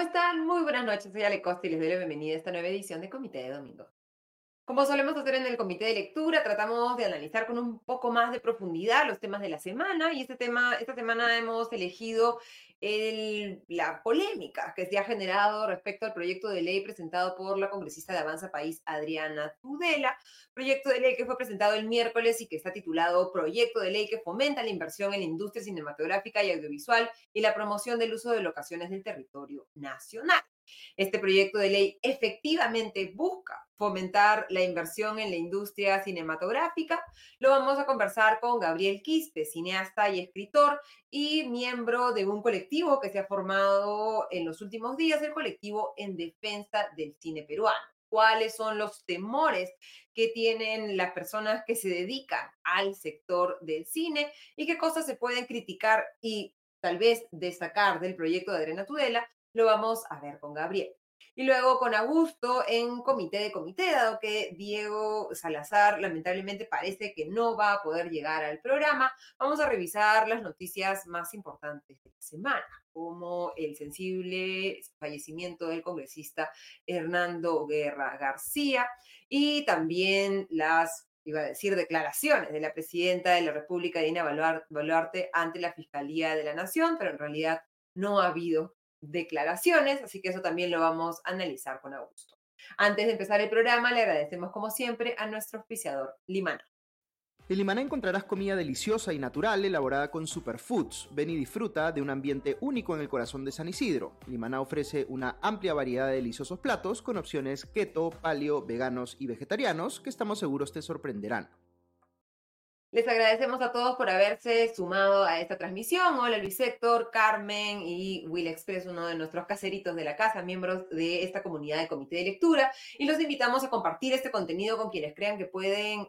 están? Muy buenas noches, soy Ale Costa y les doy la bienvenida a esta nueva edición de Comité de Domingo. Como solemos hacer en el comité de lectura, tratamos de analizar con un poco más de profundidad los temas de la semana y esta semana hemos elegido la polémica que se ha generado respecto al proyecto de ley presentado por la congresista de Avanza País, Adriana Tudela, proyecto de ley que fue presentado el miércoles y que está titulado Proyecto de ley que fomenta la inversión en la industria cinematográfica y audiovisual y la promoción del uso de locaciones del territorio nacional. Este proyecto de ley efectivamente busca fomentar la inversión en la industria cinematográfica. Lo vamos a conversar con Gabriel Quispe, cineasta y escritor y miembro de un colectivo que se ha formado en los últimos días, el colectivo en defensa del cine peruano. ¿Cuáles son los temores que tienen las personas que se dedican al sector del cine y qué cosas se pueden criticar y tal vez destacar del proyecto de Adriana Tudela? Lo vamos a ver con Gabriel. Y luego con Augusto en comité de comité, dado que Diego Salazar lamentablemente parece que no va a poder llegar al programa, vamos a revisar las noticias más importantes de la semana, como el sensible fallecimiento del congresista Hernando Guerra García y también iba a decir, declaraciones de la presidenta de la República, Dina Boluarte, ante la Fiscalía de la Nación, pero en realidad no ha habido declaraciones, así que eso también lo vamos a analizar con Augusto. Antes de empezar el programa, le agradecemos como siempre a nuestro auspiciador, Limana. En Limaná encontrarás comida deliciosa y natural elaborada con superfoods. Ven y disfruta de un ambiente único en el corazón de San Isidro. Limaná ofrece una amplia variedad de deliciosos platos con opciones keto, paleo, veganos y vegetarianos que estamos seguros te sorprenderán. Les agradecemos a todos por haberse sumado a esta transmisión. Hola Luis Héctor, Carmen y Will Express, uno de nuestros caseritos de la casa, miembros de esta comunidad de comité de lectura. Y los invitamos a compartir este contenido con quienes crean que pueden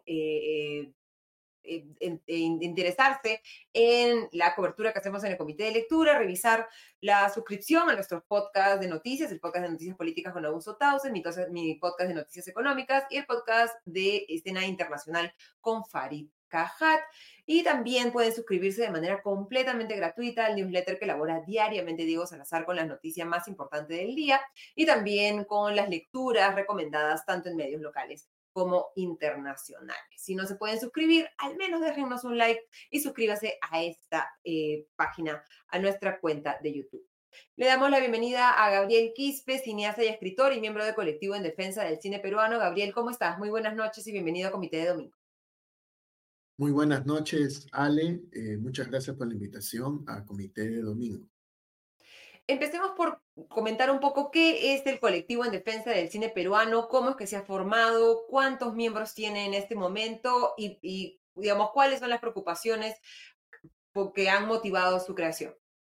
interesarse en la cobertura que hacemos en el comité de lectura, revisar la suscripción a nuestros podcasts de noticias, el podcast de noticias políticas con Augusto Tausen, mi podcast de noticias económicas y el podcast de escena internacional con Farid Cajat. Y también pueden suscribirse de manera completamente gratuita al newsletter que elabora diariamente Diego Salazar con las noticias más importantes del día y también con las lecturas recomendadas tanto en medios locales como internacionales. Si no se pueden suscribir, al menos déjennos un like y suscríbase a esta página, a nuestra cuenta de YouTube. Le damos la bienvenida a Gabriel Quispe, cineasta y escritor y miembro del colectivo en defensa del cine peruano. Gabriel, ¿cómo estás? Muy buenas noches y bienvenido a Comité de Domingo. Muy buenas noches, Ale. Muchas gracias por la invitación a Comité de Domingo. Empecemos por comentar un poco qué es el colectivo en defensa del cine peruano, cómo es que se ha formado, cuántos miembros tiene en este momento y digamos, cuáles son las preocupaciones que han motivado su creación.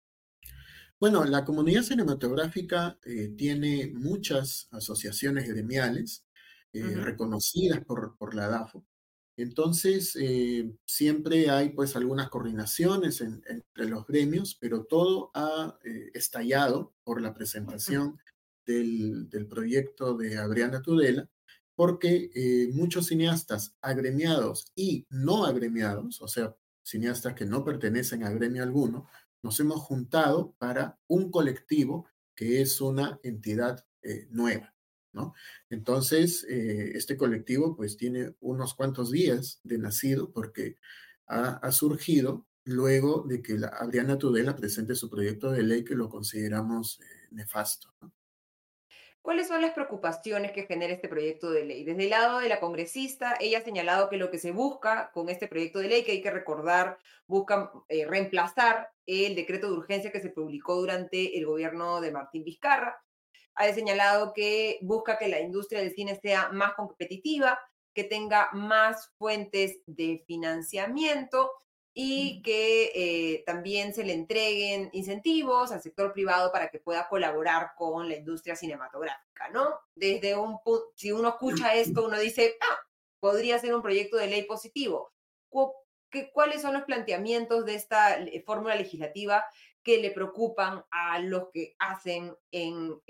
Bueno, la comunidad cinematográfica tiene muchas asociaciones gremiales reconocidas por la DAFO. Entonces, siempre hay pues algunas coordinaciones entre los gremios, pero todo ha estallado por la presentación del proyecto de Adriana Tudela, porque muchos cineastas agremiados y no agremiados, o sea, cineastas que no pertenecen a gremio alguno, nos hemos juntado para un colectivo que es una entidad nueva, ¿no? Entonces, este colectivo pues tiene unos cuantos días de nacido porque ha surgido luego de que Adriana Tudela presente su proyecto de ley que lo consideramos nefasto, ¿no? ¿Cuáles son las preocupaciones que genera este proyecto de ley? Desde el lado de la congresista, ella ha señalado que lo que se busca con este proyecto de ley, que hay que recordar, busca reemplazar el decreto de urgencia que se publicó durante el gobierno de Martín Vizcarra. Ha señalado que busca que la industria del cine sea más competitiva, que tenga más fuentes de financiamiento y que también se le entreguen incentivos al sector privado para que pueda colaborar con la industria cinematográfica, ¿no? Desde un punto, si uno escucha esto, uno dice, podría ser un proyecto de ley positivo. ¿Cuáles son los planteamientos de esta fórmula legislativa que le preocupan a los que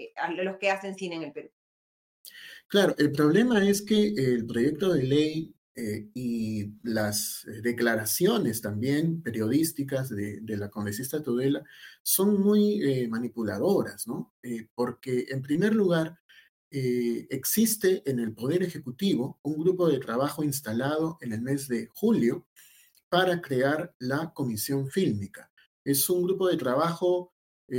hacen cine en el Perú? Claro, el problema es que el proyecto de ley y las declaraciones también periodísticas de la congresista Tudela son muy manipuladoras, ¿no? Porque en primer lugar, existe en el Poder Ejecutivo un grupo de trabajo instalado en el mes de julio para crear la Comisión Fílmica. Es un grupo de trabajo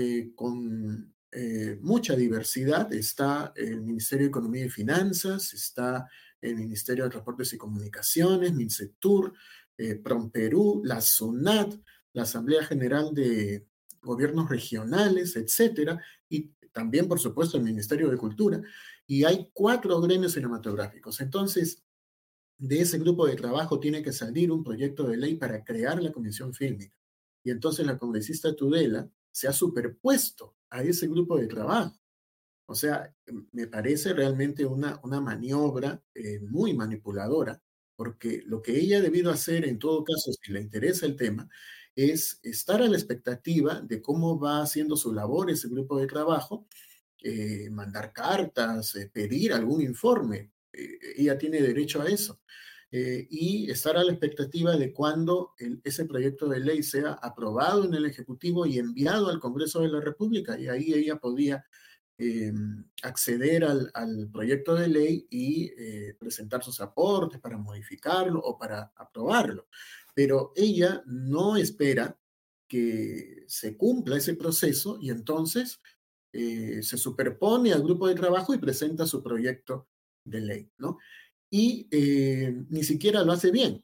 con mucha diversidad. Está el Ministerio de Economía y Finanzas, está el Ministerio de Transportes y Comunicaciones, MINCETUR, PROMPERÚ, la SUNAT, la Asamblea General de Gobiernos Regionales, etcétera, y también, por supuesto, el Ministerio de Cultura, y hay 4 gremios cinematográficos. Entonces, de ese grupo de trabajo tiene que salir un proyecto de ley para crear la comisión fílmica. Y entonces la congresista Tudela se ha superpuesto a ese grupo de trabajo. O sea, me parece realmente una maniobra muy manipuladora, porque lo que ella ha debido hacer, en todo caso, si le interesa el tema, es estar a la expectativa de cómo va haciendo su labor ese grupo de trabajo, mandar cartas, pedir algún informe. Ella tiene derecho a eso. Y estar a la expectativa de cuando ese proyecto de ley sea aprobado en el Ejecutivo y enviado al Congreso de la República. Y ahí ella podía eh, acceder al proyecto de ley y presentar sus aportes para modificarlo o para aprobarlo. Pero ella no espera que se cumpla ese proceso y entonces se superpone al grupo de trabajo y presenta su proyecto de ley, ¿no? Y ni siquiera lo hace bien.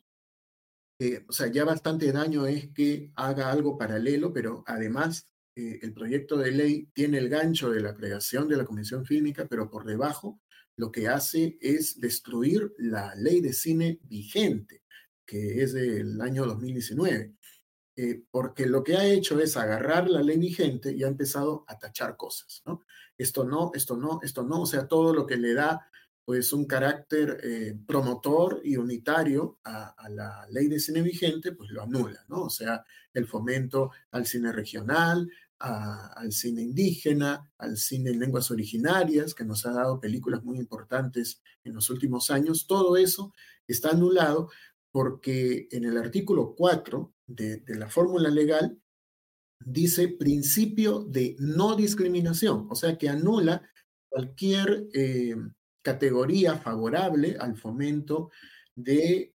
O sea, ya bastante daño es que haga algo paralelo, pero además el proyecto de ley tiene el gancho de la creación de la Comisión Fílmica, pero por debajo lo que hace es destruir la ley de cine vigente, que es del año 2019, porque lo que ha hecho es agarrar la ley vigente y ha empezado a tachar cosas, ¿no? Esto no, esto no, esto no, o sea, todo lo que le da pues un carácter promotor y unitario a la ley de cine vigente, pues lo anula, ¿no? O sea, el fomento al cine regional, al cine indígena, al cine en lenguas originarias, que nos ha dado películas muy importantes en los últimos años, todo eso está anulado porque en el artículo 4 de la fórmula legal dice principio de no discriminación, o sea que anula cualquier categoría favorable al fomento de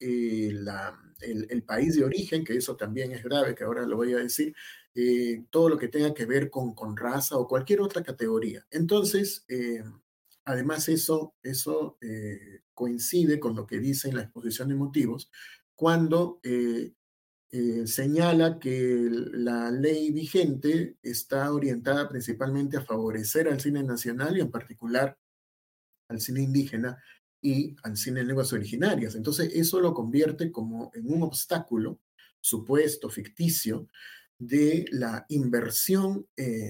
el país de origen, que eso también es grave, que ahora lo voy a decir, todo lo que tenga que ver con raza o cualquier otra categoría. Entonces, además eso coincide con lo que dice en la exposición de motivos, cuando señala que la ley vigente está orientada principalmente a favorecer al cine nacional y en particular al cine indígena y al cine en lenguas originarias. Entonces eso lo convierte como en un obstáculo supuesto, ficticio, de la inversión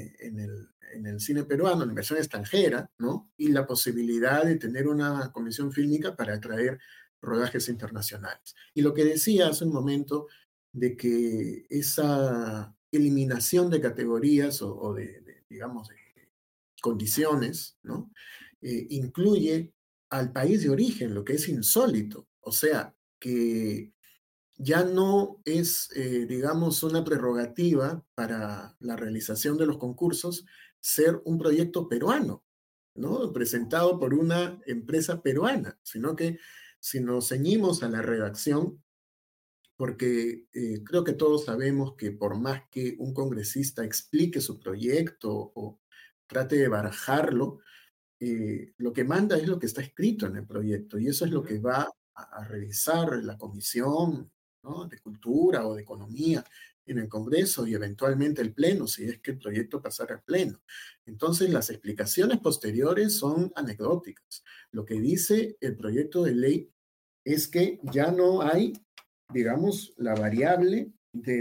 en el cine peruano, la inversión extranjera, ¿no? Y la posibilidad de tener una comisión fílmica para atraer rodajes internacionales. Y lo que decía hace un momento de que esa eliminación de categorías o digamos, de condiciones, ¿no? Incluye al país de origen, lo que es insólito. O sea, que ya no es, digamos, una prerrogativa para la realización de los concursos ser un proyecto peruano, ¿no? Presentado por una empresa peruana, sino que si nos ceñimos a la redacción, porque creo que todos sabemos que por más que un congresista explique su proyecto o trate de barajarlo, lo que manda es lo que está escrito en el proyecto y eso es lo Ujú. que va a revisar la comisión, ¿no? De cultura o de economía en el Congreso y eventualmente el Pleno, si es que el proyecto pasara al Pleno. Entonces, las explicaciones posteriores son anecdóticas. Lo que dice el proyecto de ley es que ya no hay, digamos, la variable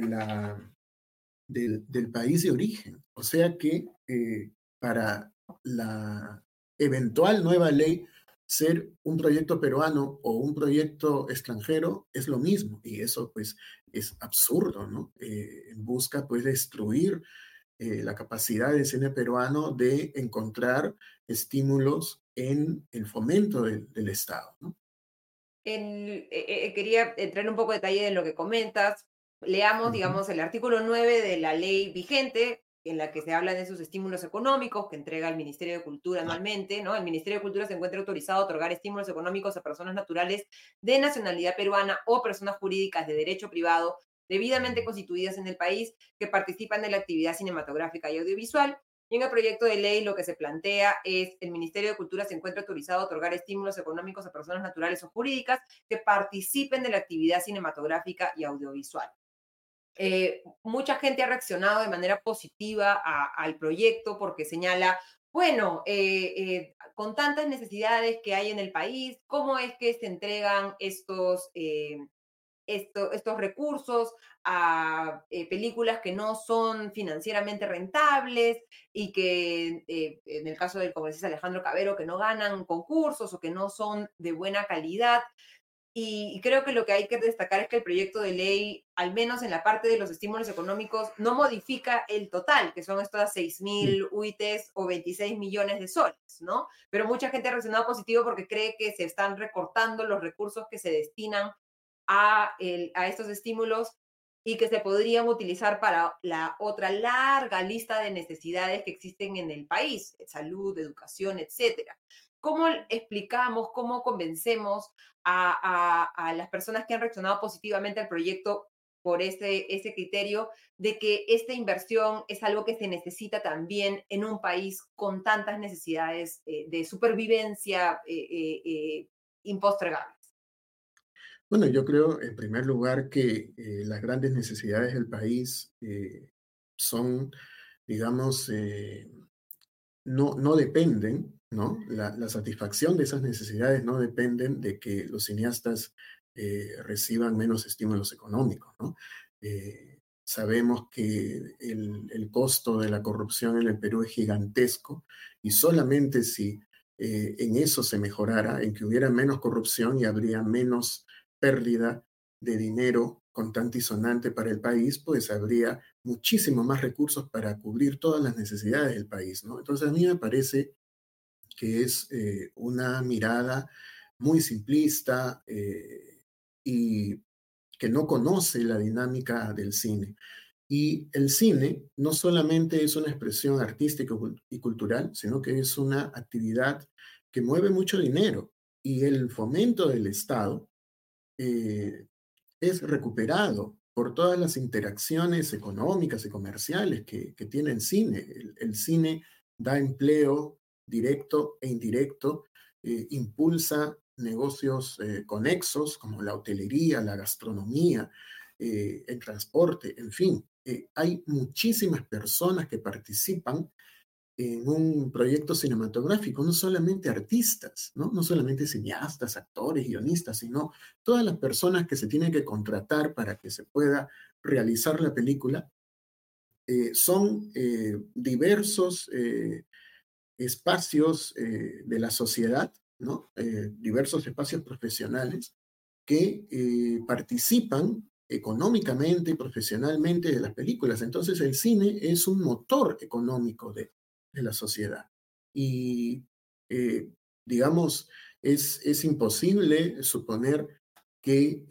del país de origen. O sea que para la eventual nueva ley, ser un proyecto peruano o un proyecto extranjero es lo mismo. Y eso pues es absurdo, ¿no? Busca pues destruir la capacidad del cine peruano de encontrar estímulos en el fomento del Estado, ¿no? quería entrar en un poco de detalle en lo que comentas. Leamos, Ujú. digamos, el artículo 9 de la ley vigente, en la que se habla de esos estímulos económicos que entrega el Ministerio de Cultura anualmente, ¿no? El Ministerio de Cultura se encuentra autorizado a otorgar estímulos económicos a personas naturales de nacionalidad peruana o personas jurídicas de derecho privado debidamente constituidas en el país que participan de la actividad cinematográfica y audiovisual. Y en el proyecto de ley lo que se plantea es el Ministerio de Cultura se encuentra autorizado a otorgar estímulos económicos a personas naturales o jurídicas que participen de la actividad cinematográfica y audiovisual. Mucha gente ha reaccionado de manera positiva al proyecto porque señala, bueno, con tantas necesidades que hay en el país, ¿cómo es que se entregan estos recursos a películas que no son financieramente rentables y que en el caso del congresista Alejandro Cabero, que no ganan concursos o que no son de buena calidad? Y creo que lo que hay que destacar es que el proyecto de ley, al menos en la parte de los estímulos económicos, no modifica el total, que son estas 6.000 UITs o 26 millones de soles, ¿no? Pero mucha gente ha reaccionado positivo porque cree que se están recortando los recursos que se destinan a estos estímulos y que se podrían utilizar para la otra larga lista de necesidades que existen en el país, salud, educación, etcétera. ¿Cómo explicamos, cómo convencemos a las personas que han reaccionado positivamente al proyecto por ese criterio de que esta inversión es algo que se necesita también en un país con tantas necesidades de supervivencia impostergables? Bueno, yo creo en primer lugar que las grandes necesidades del país son, digamos, no dependen, ¿no? La satisfacción de esas necesidades no dependen de que los cineastas reciban menos estímulos económicos, ¿no? Sabemos que el costo de la corrupción en el Perú es gigantesco y solamente si en eso se mejorara, en que hubiera menos corrupción y habría menos pérdida de dinero contante y sonante para el país, pues habría muchísimo más recursos para cubrir todas las necesidades del país, ¿no? Entonces a mí me parece que es una mirada muy simplista y que no conoce la dinámica del cine. Y el cine no solamente es una expresión artística y cultural, sino que es una actividad que mueve mucho dinero. Y el fomento del Estado eh, es recuperado por todas las interacciones económicas y comerciales que tiene el cine. El cine da empleo directo e indirecto, impulsa negocios conexos como la hotelería, la gastronomía, el transporte, en fin. Hay muchísimas personas que participan en un proyecto cinematográfico, no solamente artistas, ¿no? No solamente cineastas, actores, guionistas, sino todas las personas que se tienen que contratar para que se pueda realizar la película. Son diversos espacios de la sociedad, ¿no? Diversos espacios profesionales que participan económicamente y profesionalmente de las películas. Entonces el cine es un motor económico de la sociedad. Y, eh, digamos, es imposible suponer que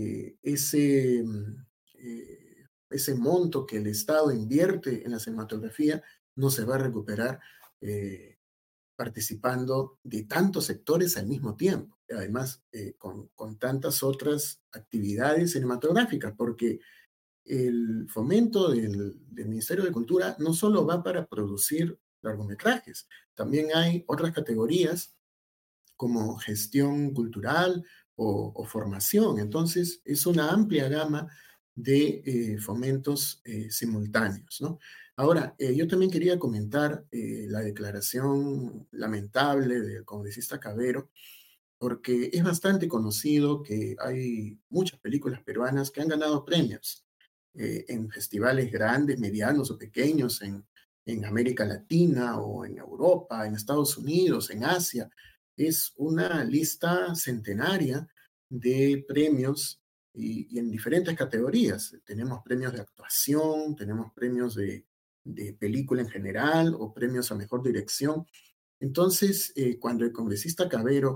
ese monto que el Estado invierte en la cinematografía no se va a recuperar eh, participando de tantos sectores al mismo tiempo, además con tantas otras actividades cinematográficas, porque el fomento del Ministerio de Cultura no solo va para producir largometrajes, también hay otras categorías como gestión cultural o formación. Entonces, es una amplia gama de fomentos simultáneos, ¿no? Ahora, yo también quería comentar la declaración lamentable del congresista Cabero, porque es bastante conocido que hay muchas películas peruanas que han ganado premios en festivales grandes, medianos o pequeños en América Latina o en Europa, en Estados Unidos, en Asia. Es una lista centenaria de premios y en diferentes categorías. Tenemos premios de actuación, tenemos premios de película en general o premios a mejor dirección. Entonces, cuando el congresista Cabero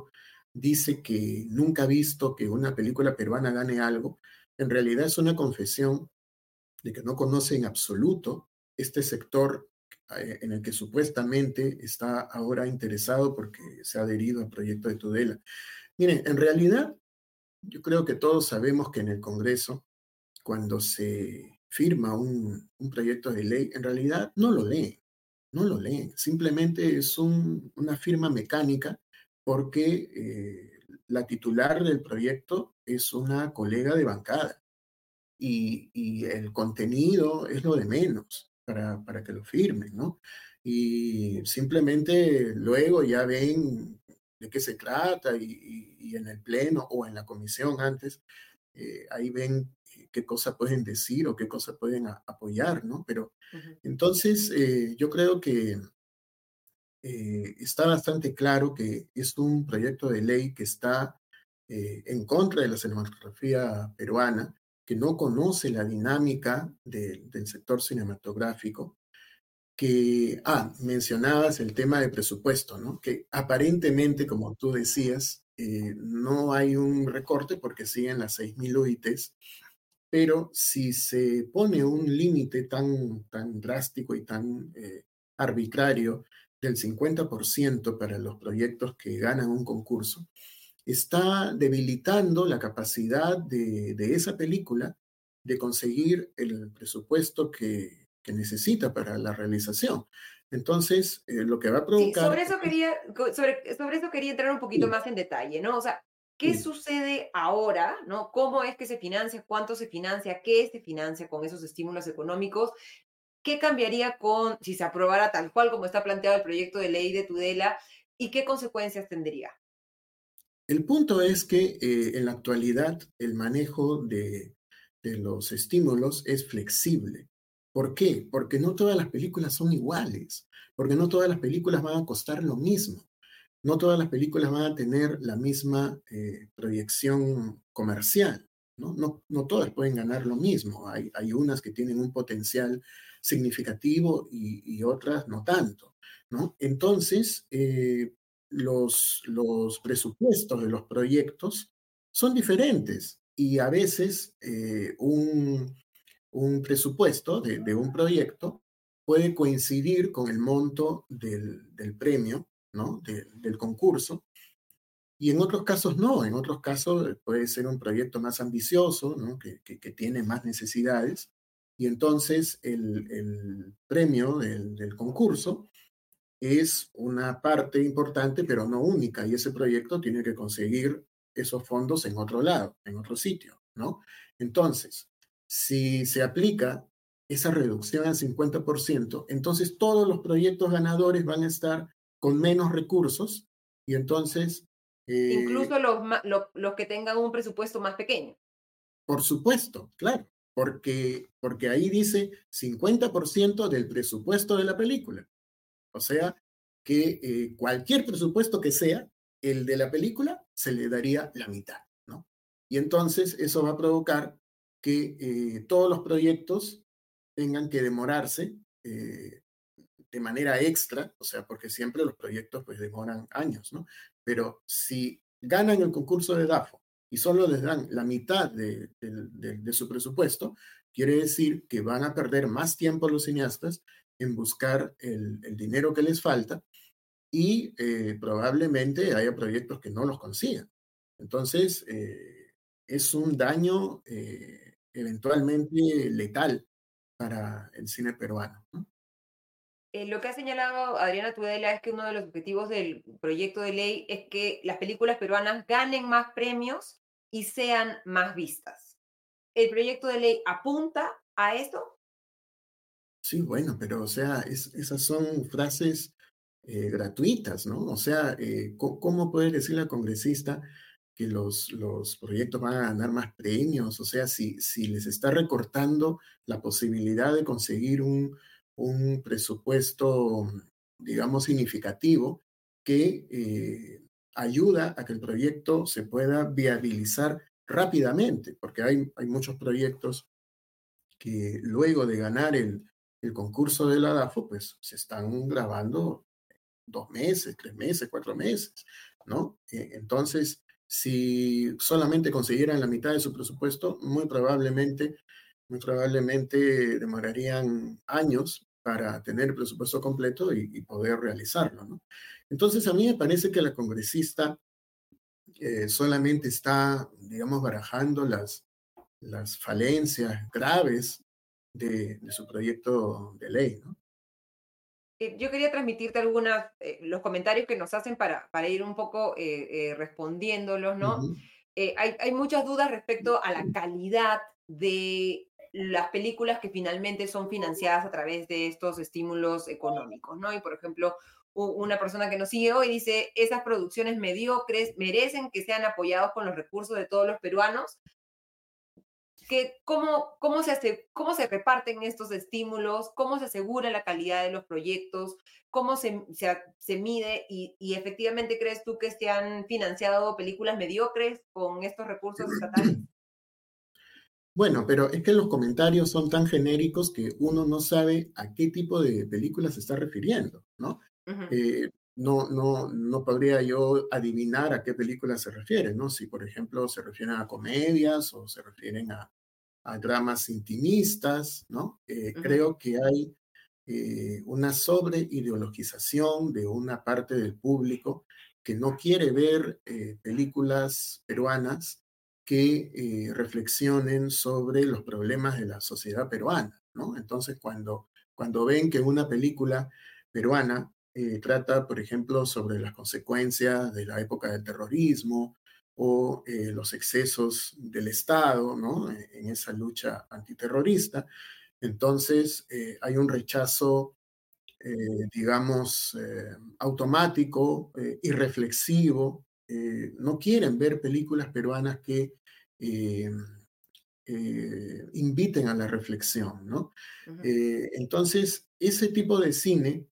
dice que nunca ha visto que una película peruana gane algo, en realidad es una confesión de que no conoce en absoluto este sector en el que supuestamente está ahora interesado porque se ha adherido al proyecto de Tudela. Miren, en realidad yo creo que todos sabemos que en el Congreso, cuando se firma un proyecto de ley, en realidad no lo leen, no lo leen. Simplemente es una firma mecánica porque la titular del proyecto es una colega de bancada y el contenido es lo de menos para que lo firmen, ¿no? Y simplemente luego ya ven de qué se trata y en el pleno o en la comisión antes, ahí ven qué cosa pueden decir o qué cosa pueden apoyar, ¿no? Pero Ujú. entonces yo creo que está bastante claro que es un proyecto de ley que está en contra de la cinematografía peruana, que no conoce la dinámica del sector cinematográfico, que, mencionabas el tema de presupuesto, ¿no? Que aparentemente, como tú decías, no hay un recorte porque siguen las 6.000 UITs, pero si se pone un límite tan drástico y tan arbitrario del 50% para los proyectos que ganan un concurso, está debilitando la capacidad de esa película de conseguir el presupuesto que necesita para la realización. Entonces, lo que va a Sí, provocar... sobre eso quería, sobre eso quería entrar un poquito Sí, más en detalle, ¿no? O sea, ¿qué sí. sucede ahora, ¿no? ¿Cómo es que se financia? ¿Cuánto se financia? ¿Qué se financia con esos estímulos económicos? ¿Qué cambiaría con si se aprobara tal cual como está planteado el proyecto de ley de Tudela y qué consecuencias tendría? El punto es que en la actualidad el manejo de los estímulos es flexible. ¿Por qué? Porque no todas las películas son iguales, porque no todas las películas van a costar lo mismo. No todas las películas van a tener la misma proyección comercial, ¿no? No todas pueden ganar lo mismo. Hay unas que tienen un potencial significativo y otras no tanto, ¿no? Entonces, los presupuestos de los proyectos son diferentes y a veces un presupuesto de un proyecto puede coincidir con el monto del premio, ¿no? Del concurso, y en otros casos no, en otros casos puede ser un proyecto más ambicioso, ¿no? Que tiene más necesidades, y entonces el premio del concurso es una parte importante, pero no única, y ese proyecto tiene que conseguir esos fondos en otro lado, en otro sitio, ¿no? Entonces, si se aplica esa reducción al 50%, entonces todos los proyectos ganadores van a estar con menos recursos y entonces, eh, Incluso los que tengan un presupuesto más pequeño. por supuesto, claro, porque ahí dice 50% del presupuesto de la película. O sea, que cualquier presupuesto que sea, el de la película, se le daría la mitad, ¿no? Y entonces eso va a provocar que todos los proyectos tengan que demorarse de manera extra, o sea, porque siempre los proyectos pues demoran años, ¿no? Pero si ganan el concurso de DAFO y solo les dan la mitad de su presupuesto, quiere decir que van a perder más tiempo los cineastas en buscar el dinero que les falta y probablemente haya proyectos que no los consigan. Entonces, es un daño eventualmente letal para el cine peruano, ¿no? Lo que ha señalado Adriana Tudela es que uno de los objetivos del proyecto de ley es que las películas peruanas ganen más premios y sean más vistas. ¿El proyecto de ley apunta a esto? Sí, bueno, pero o sea, esas son frases gratuitas, ¿no? O sea, ¿cómo puede decir la congresista que los proyectos van a ganar más premios? O sea, si les está recortando la posibilidad de conseguir un presupuesto, digamos, significativo que ayuda a que el proyecto se pueda viabilizar rápidamente, porque hay muchos proyectos que luego de ganar el concurso de la DAFO, pues se están grabando 2 meses, 3 meses, 4 meses. ¿no? Entonces, si solamente consiguieran la mitad de su presupuesto, muy probablemente demorarían años para tener el presupuesto completo y poder realizarlo, ¿no? Entonces, a mí me parece que la congresista solamente está, digamos, barajando las falencias graves de su proyecto de ley, ¿no? Yo quería transmitirte algunos, los comentarios que nos hacen para ir un poco respondiéndolos, ¿no? Ujú, Hay muchas dudas respecto a la calidad de las películas que finalmente son financiadas a través de estos estímulos económicos, ¿no? Y por ejemplo, una persona que nos sigue hoy dice, esas producciones mediocres merecen que sean apoyados con los recursos de todos los peruanos, cómo se reparten estos estímulos, cómo se asegura la calidad de los proyectos, cómo se mide y efectivamente crees tú que se han financiado películas mediocres con estos recursos estatales. Bueno, pero es que los comentarios son tan genéricos que uno no sabe a qué tipo de película se está refiriendo, ¿no? Ujú, No podría yo adivinar a qué película se refiere, ¿no? Si, por ejemplo, se refieren a comedias o se refieren a dramas intimistas, ¿no? ujú, Creo que hay una sobreideologización de una parte del público que no quiere ver películas peruanas que reflexionen sobre los problemas de la sociedad peruana, ¿no? Entonces, cuando ven que una película peruana trata, por ejemplo, sobre las consecuencias de la época del terrorismo o los excesos del Estado, ¿no? En esa lucha antiterrorista, entonces hay un rechazo, digamos, automático, irreflexivo. No quieren ver películas peruanas que eh, inviten a la reflexión, ¿no? ujú. Entonces, ese tipo de cine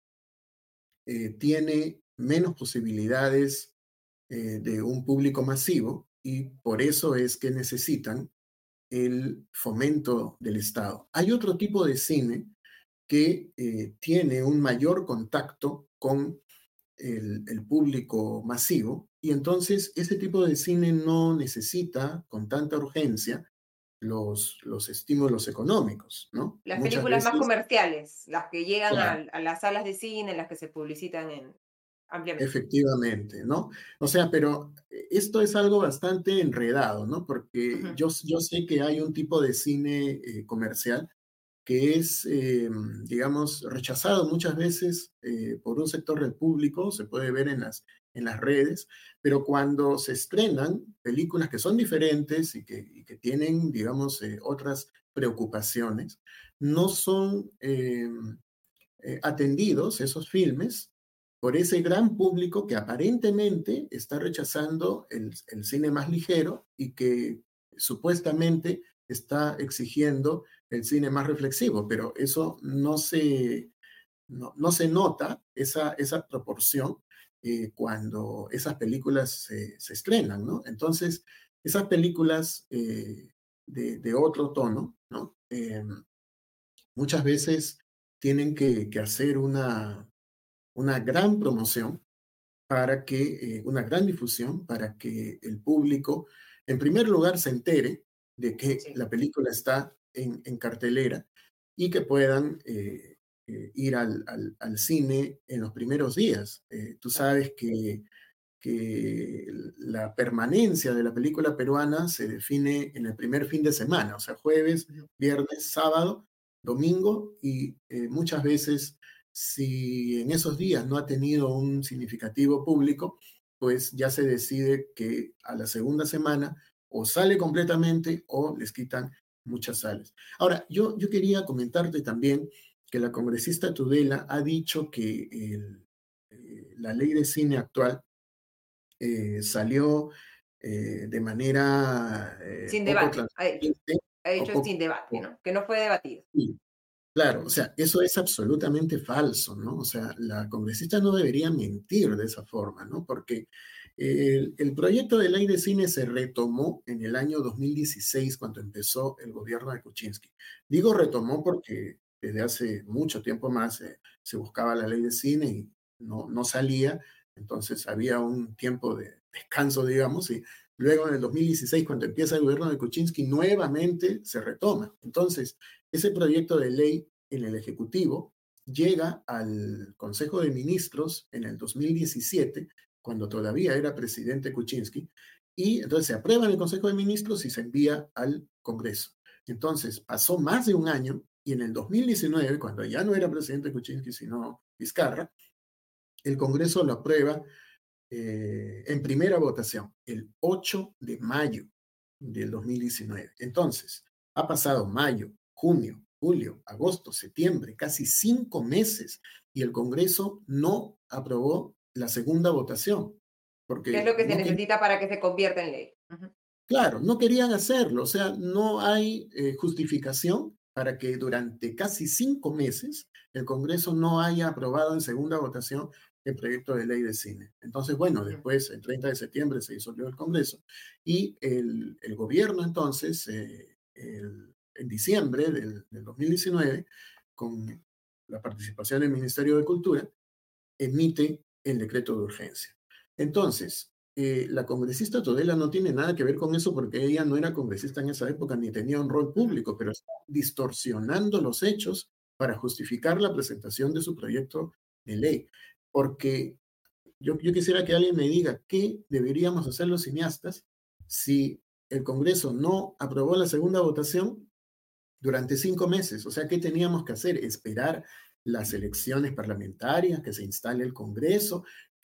tiene menos posibilidades de un público masivo y por eso es que necesitan el fomento del Estado. Hay otro tipo de cine que tiene un mayor contacto con el público masivo y entonces ese tipo de cine no necesita con tanta urgencia los estímulos económicos, ¿no? Las Muchas películas más veces, comerciales, las que llegan claro, a las salas de cine, las que se publicitan ampliamente. efectivamente, ¿no? O sea, pero esto es algo bastante enredado, ¿no? Porque Ujú, yo sé que hay un tipo de cine comercial que es, digamos, rechazado muchas veces por un sector del público, se puede ver en las redes, pero cuando se estrenan películas que son diferentes y que tienen, digamos, otras preocupaciones, no son atendidos esos filmes por ese gran público que aparentemente está rechazando el cine más ligero y que supuestamente está exigiendo el cine más reflexivo, pero eso no se nota, esa proporción, cuando esas películas se estrenan, ¿no? Entonces, esas películas de otro tono, ¿no? Muchas veces tienen que hacer una gran promoción para que, una gran difusión para que el público, en primer lugar, se entere de que sí. la película está en cartelera y que puedan ir al cine en los primeros días. Tú Claro. sabes que la permanencia de la película peruana se define en el primer fin de semana, o sea, jueves, Ujú. viernes, sábado, domingo, y muchas veces, si en esos días no ha tenido un significativo público, pues ya se decide que a la segunda semana o sale completamente o les quitan muchas salas. Ahora, yo quería comentarte también que la congresista Tudela ha dicho que la ley de cine actual salió de manera Sin poco debate, transparente ha o dicho poco... sin debate, ¿no? Que no fue debatido. sí, claro, o Ujú, sea, eso es absolutamente falso, ¿no? O sea, la congresista no debería mentir de esa forma, ¿no? Porque el proyecto de ley de cine se retomó en el año 2016 cuando empezó el gobierno de Kuczynski. Digo ujú, retomó porque desde hace mucho tiempo más se buscaba la ley de cine y no salía. Entonces había un tiempo de descanso, digamos, y luego en el 2016, cuando empieza el gobierno de Kuczynski, nuevamente se retoma. Entonces, ese proyecto de ley en el Ejecutivo llega al Consejo de Ministros en el 2017, cuando todavía era presidente Kuczynski, y entonces se aprueba en el Consejo de Ministros y se envía al Congreso. Entonces, pasó más de un año y en el 2019, cuando ya no era presidente Kuczynski, sino Vizcarra, el Congreso lo aprueba en primera votación, el 8 de mayo del 2019. Entonces, ha pasado mayo, junio, julio, agosto, septiembre, casi 5 meses, y el Congreso no aprobó la segunda votación, ¿Qué es porque lo que se necesita para que se convierta en ley? Ujú. claro, no querían hacerlo, o sea, no hay justificación para que durante casi 5 meses el Congreso no haya aprobado en segunda votación el proyecto de ley de cine. Entonces, bueno, Ujú. después, el 30 de septiembre, se disolvió el Congreso y el gobierno entonces, en diciembre del 2019, con la participación del Ministerio de Cultura, emite el decreto de urgencia. Entonces, la congresista Tudela no tiene nada que ver con eso porque ella no era congresista en esa época ni tenía un rol Ujú. público, pero está distorsionando los hechos para justificar la presentación de su proyecto de ley. Porque yo quisiera que alguien me diga qué deberíamos hacer los cineastas si el Congreso no aprobó la segunda votación durante 5 meses. O sea, ¿qué teníamos que hacer? Esperar las elecciones parlamentarias, que se instale el Congreso,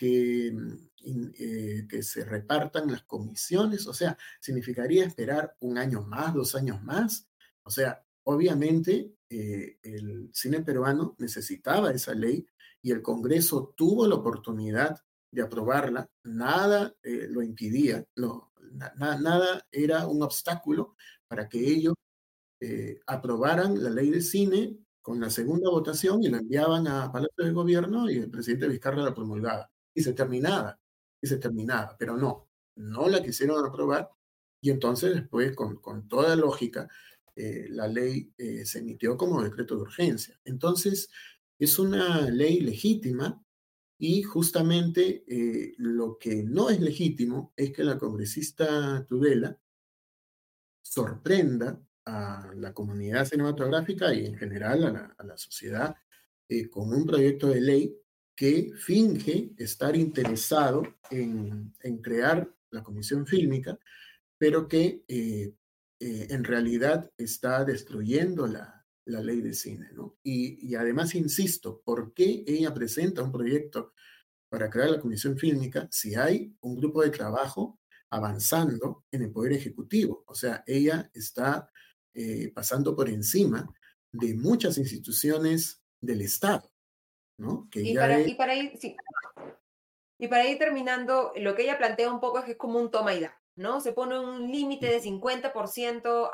que se repartan las comisiones. O sea, significaría esperar un año más, 2 años más. O sea, obviamente el cine peruano necesitaba esa ley y el Congreso tuvo la oportunidad de aprobarla. Nada lo impedía, nada era un obstáculo para que Ujú. ellos aprobaran la ley de cine con la segunda votación y la enviaban a Palacio de Gobierno y el presidente Vizcarra la promulgaba. Y se terminaba, pero no la quisieron aprobar y entonces después, con toda lógica, la ley se emitió como decreto de urgencia. Entonces, es una ley legítima y justamente lo que no es legítimo es que la congresista Tudela sorprenda a la comunidad cinematográfica y en general a la sociedad con un proyecto de ley que finge estar interesado en crear la comisión fílmica, pero que en realidad está destruyendo la ley de cine, ¿no? Y además, insisto, ¿por qué ella presenta un proyecto para crear la comisión fílmica si hay un grupo de trabajo avanzando en el Poder Ejecutivo? O sea, ella está pasando por encima de muchas instituciones del Estado, ¿no? Que Y ya es, para ir, sí, y para ir terminando, lo que ella plantea un poco es que es como un toma y da, ¿no? Se pone un límite de 50%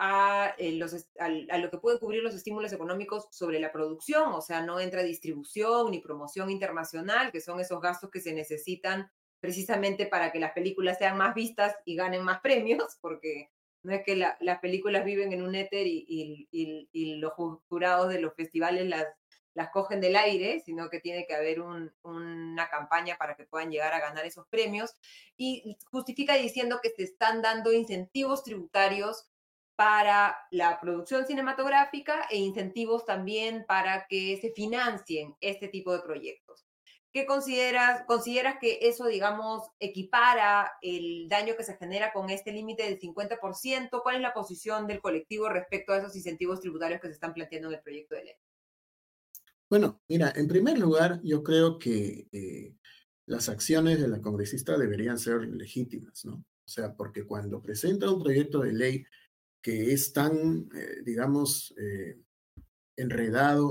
a lo que pueden cubrir los estímulos económicos sobre la producción, o sea, no entra distribución ni promoción internacional, que son esos gastos que se necesitan precisamente para que las películas sean más vistas y ganen más premios, porque no es que las películas viven en un éter y los jurados de los festivales las cogen del aire, sino que tiene que haber una campaña para que puedan llegar a ganar esos premios. Y justifica diciendo que se están dando incentivos tributarios para la producción cinematográfica e incentivos también para que se financien este tipo de proyectos. ¿Qué consideras? ¿Consideras que eso, digamos, equipara el daño que se genera con este límite del 50%? ¿Cuál es la posición del colectivo respecto a esos incentivos tributarios que se están planteando en el proyecto de ley? bueno, mira, en primer lugar, yo creo que las acciones de la congresista deberían ser legítimas, ¿no? O sea, porque cuando presenta un proyecto de ley que es tan, digamos, enredado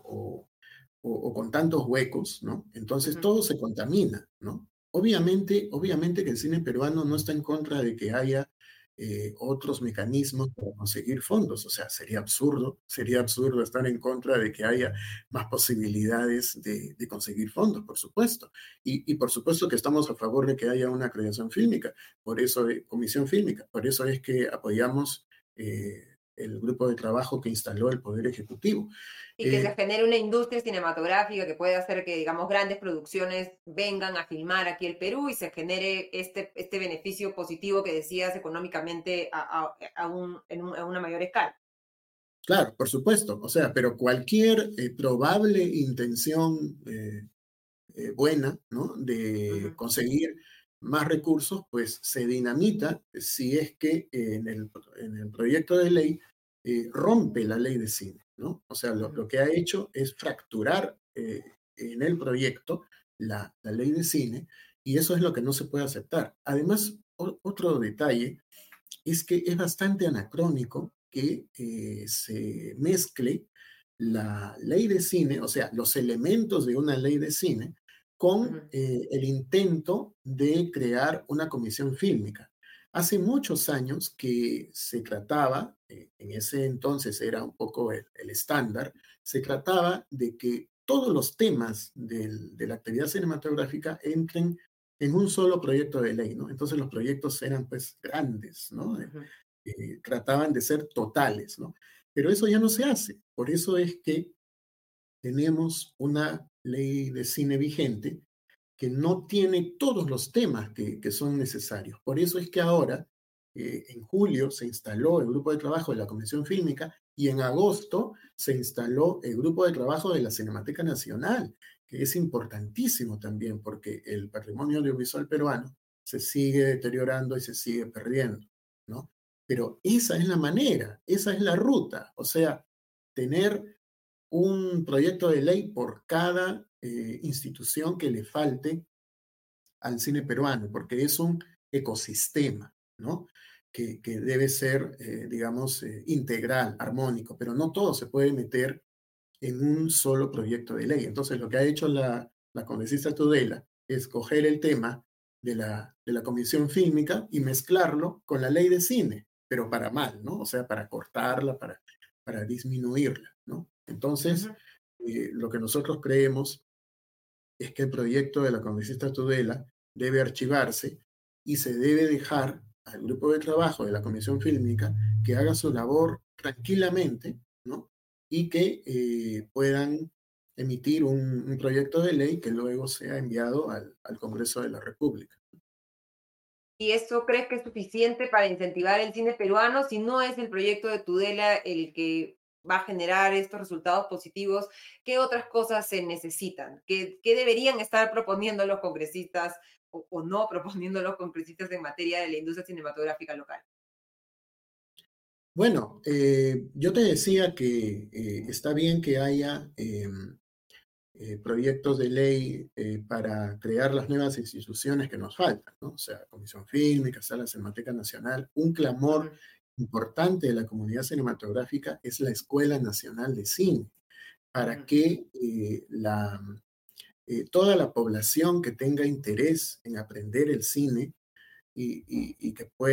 o con tantos huecos, ¿no? Entonces Ujú. todo se contamina, ¿no? Obviamente que el cine peruano no está en contra de que haya otros mecanismos para conseguir fondos. O sea, sería absurdo estar en contra de que haya más posibilidades de conseguir fondos, por supuesto. Y por supuesto que estamos a favor de que haya una creación fílmica, por eso, comisión fílmica, por eso es que apoyamos el grupo de trabajo que instaló el Poder Ejecutivo. Y que se genere una industria cinematográfica que pueda hacer que, digamos, grandes producciones vengan a filmar aquí el Perú y se genere este beneficio positivo que decías económicamente a una mayor escala. Claro, por supuesto, o sea, pero cualquier probable intención buena, ¿no? De Ujú, conseguir más recursos, pues se dinamita si es que en el proyecto de ley rompe la ley de cine, ¿no? O sea, ujú, lo que ha hecho es fracturar en el proyecto la ley de cine y eso es lo que no se puede aceptar. Además, otro detalle es que es bastante anacrónico que se mezcle la ley de cine, o sea, los elementos de una ley de cine, con ujú, el intento de crear una comisión fílmica. Hace muchos años que se trataba, en ese entonces era un poco el estándar, se trataba de que todos los temas de la actividad cinematográfica entren en un solo proyecto de ley, ¿no? Entonces los proyectos eran pues grandes, ¿no? ujú. Trataban de ser totales, ¿no? Pero eso ya no se hace. Por eso es que tenemos una ley de cine vigente que no tiene todos los temas que son necesarios. Por eso es que ahora, en julio, se instaló el grupo de trabajo de la Comisión Fílmica y en agosto se instaló el grupo de trabajo de la Cinemateca Nacional, que es importantísimo también porque el patrimonio audiovisual peruano se sigue deteriorando y se sigue perdiendo, ¿no? Pero esa es la manera, esa es la ruta, o sea, tener un proyecto de ley por cada institución que le falte al cine peruano, porque es un ecosistema, ¿no? Que debe ser, digamos, integral, armónico, pero no todo se puede meter en un solo proyecto de ley. Entonces, lo que ha hecho la congresista Tudela es coger el tema de la comisión fílmica y mezclarlo con la ley de cine, pero para mal, ¿no? O sea, para cortarla, para disminuirla, ¿no? Entonces, Ujú. lo que nosotros creemos es que el proyecto de la congresista Tudela debe archivarse y se debe dejar al grupo de trabajo de la Comisión Fílmica que haga su labor tranquilamente, ¿no? Y que puedan emitir un proyecto de ley que luego sea enviado al Congreso de la República. ¿Y eso crees que es suficiente para incentivar el cine peruano? Si no es el proyecto de Tudela el que va a generar estos resultados positivos, ¿qué otras cosas se necesitan? ¿Qué deberían estar proponiendo los congresistas o no proponiendo los congresistas en materia de la industria cinematográfica local? Bueno, yo te decía que está bien que haya proyectos de ley para crear las nuevas instituciones que nos faltan, ¿no? O sea, Comisión Fílmica, Sala Cinemateca Nacional. Un clamor Ujú, importante de la comunidad cinematográfica es la Escuela Nacional de Cine, para ujú. que toda la población que tenga interés en aprender el cine y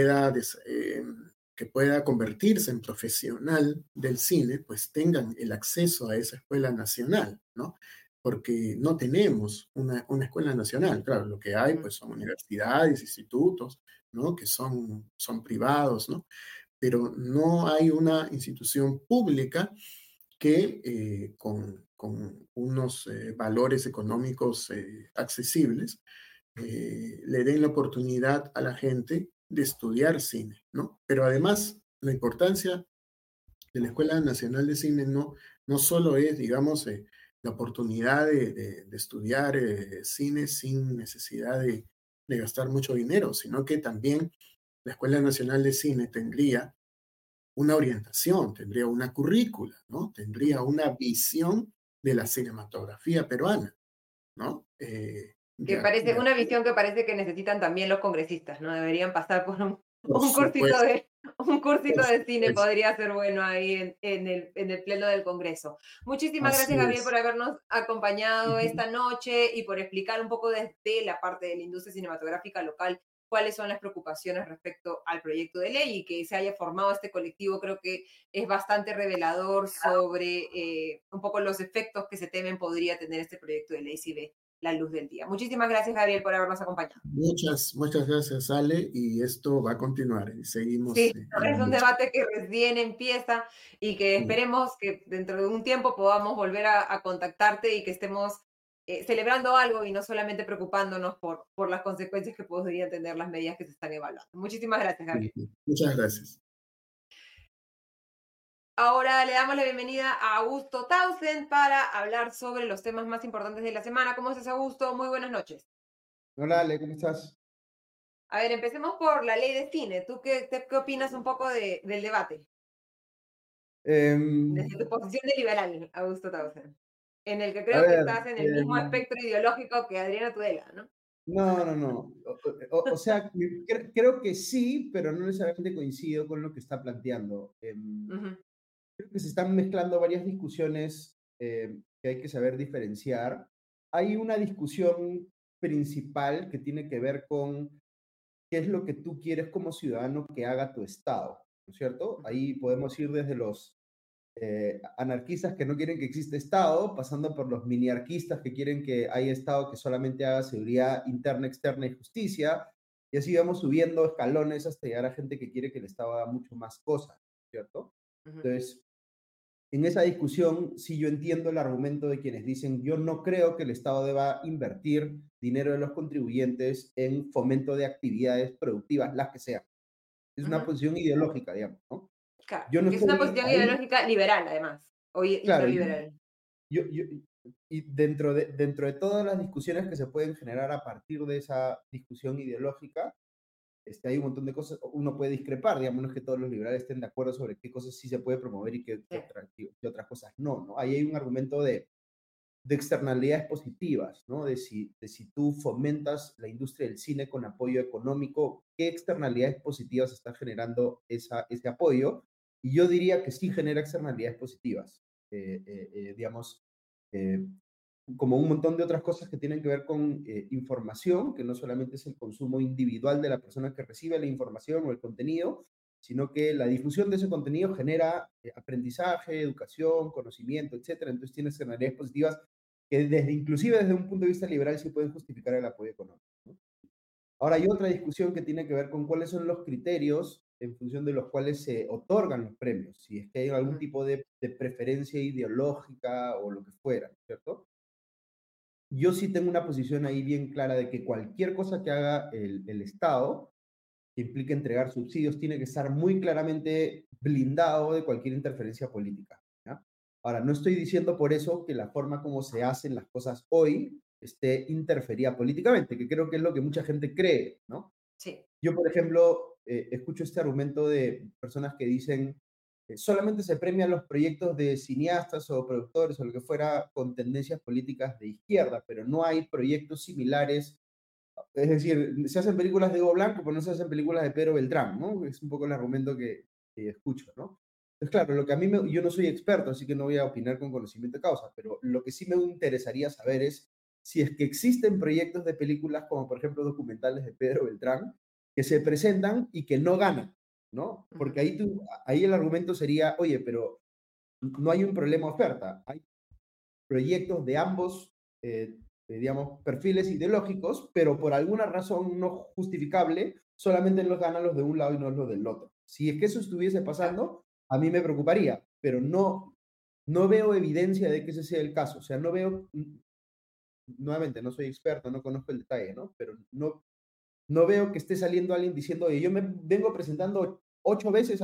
que pueda convertirse en profesional del cine, pues tengan el acceso a esa escuela nacional, ¿no? Porque no tenemos una escuela nacional. Claro, lo que hay Ujú. pues son universidades, institutos, ¿no? Que son privados, ¿no? Pero no hay una institución pública que con unos valores económicos accesibles le den la oportunidad a la gente de estudiar cine, ¿no? Pero además, la importancia de la Escuela Nacional de Cine no solo es, digamos, la oportunidad de estudiar cine sin necesidad de gastar mucho dinero, sino que también la Escuela Nacional de Cine tendría una orientación, tendría una currícula, ¿no? Tendría una visión de la cinematografía peruana, ¿no? Que parece una visión que parece que necesitan también los congresistas, ¿no? Deberían pasar por por supuesto, un cursito por de cine, supuesto. podría ser bueno ahí en el pleno del Congreso. Muchísimas gracias, Así Gabriel, es. por habernos acompañado Ujú. esta noche y por explicar un poco desde la parte de la industria cinematográfica local cuáles son las preocupaciones respecto al proyecto de ley y que se haya formado este colectivo creo que es bastante revelador sobre un poco los efectos que se temen podría tener este proyecto de ley si ve la luz del día. Muchísimas gracias, Gabriel, por habernos acompañado. Muchas gracias, Ale, y esto va a continuar. Sí, Seguimos en la es un lucha. debate que recién empieza y que Sí, esperemos que dentro de un tiempo podamos volver a contactarte y que estemos celebrando algo y no solamente preocupándonos por las consecuencias que podrían tener las medidas que se están evaluando. Muchísimas gracias, sí, Gabriel. sí. Muchas gracias. Ahora le damos la bienvenida a Augusto Tausen para hablar sobre los temas más importantes de la semana. ¿Cómo estás, Augusto? Muy buenas noches. Hola, Ale, ¿cómo estás? A ver, empecemos por la ley de cine. ¿Tú qué opinas un poco del debate? Em, Desde tu posición de liberal, Augusto Tausen, en el que a creo que ver, estás en el mismo espectro ideológico que Adriana Tudela, ¿no? no, no, no. O sea, creo que sí, pero no necesariamente coincido con lo que está planteando. Ujú, Creo que se están mezclando varias discusiones que hay que saber diferenciar. Hay una discusión principal que tiene que ver con qué es lo que tú quieres como ciudadano que haga tu Estado, ¿no es cierto? ujú, Ahí podemos ir desde los anarquistas que no quieren que exista Estado, pasando por los miniarquistas que quieren que haya Estado que solamente haga seguridad interna, externa y justicia, y así vamos subiendo escalones hasta llegar a gente que quiere que el Estado haga mucho más cosas, ¿cierto? ujú, Entonces, en esa discusión, sí yo entiendo el argumento de quienes dicen, yo no creo que el Estado deba invertir dinero de los contribuyentes en fomento de actividades productivas, las que sean. Es una ujú. posición ideológica, digamos, ¿no? Claro, Yo no que es una estoy posición ahí, ideológica liberal, además, o claro, neoliberal. yo, y dentro de todas las discusiones que se pueden generar a partir de esa discusión ideológica, hay un montón de cosas, uno puede discrepar, digamos, no es que todos los liberales estén de acuerdo sobre qué cosas sí se puede promover y Sí. qué otras cosas no, ¿no? Ahí hay un argumento de externalidades positivas, ¿no? De si tú fomentas la industria del cine con apoyo económico, ¿qué externalidades positivas está generando ese apoyo? Y yo diría que sí genera externalidades positivas, digamos, eh, como un montón de otras cosas que tienen que ver con información, que no solamente es el consumo individual de la persona que recibe la información o el contenido, sino que la difusión de ese contenido genera aprendizaje, educación, conocimiento, etcétera. Entonces tiene externalidades positivas que inclusive desde un punto de vista liberal sí pueden justificar el apoyo económico, ¿no? Ahora hay otra discusión que tiene que ver con cuáles son los criterios en función de los cuales se otorgan los premios, si es que hay algún Ujú, tipo de preferencia ideológica o lo que fuera, ¿cierto? Yo sí tengo una posición ahí bien clara de que cualquier cosa que haga el Estado que implique entregar subsidios tiene que estar muy claramente blindado de cualquier interferencia política, ¿ya? Ahora, no estoy diciendo por eso que la forma como se hacen las cosas hoy esté interferida políticamente, que creo que es lo que mucha ujú. gente cree, ¿no? Sí. Yo, por ejemplo, escucho este argumento de personas que dicen solamente se premian los proyectos de cineastas o productores o lo que fuera con tendencias políticas de izquierda, pero no hay proyectos similares. Es decir, se hacen películas de Hugo Blanco, pero no se hacen películas de Pedro Beltrán, ¿no? Es un poco el argumento que escucho, ¿no? Entonces, claro, lo que a mí yo no soy experto, así que no voy a opinar con conocimiento de causa, pero lo que sí me interesaría saber es si es que existen proyectos de películas como, por ejemplo, documentales de Pedro Beltrán, que se presentan y que no ganan, ¿no? Ujú, Porque ahí el argumento sería, oye, pero no hay un problema de oferta, hay proyectos de ambos, digamos, perfiles ideológicos, pero por alguna razón no justificable, solamente los ganan los de un lado y no los del otro. Si es que eso estuviese claro. pasando, a mí me preocuparía, pero no veo evidencia de que ese sea el caso. O sea, no veo, nuevamente, no soy experto, no conozco el detalle, ¿no? Pero no veo que esté saliendo alguien diciendo, oye, yo me vengo presentando 8 veces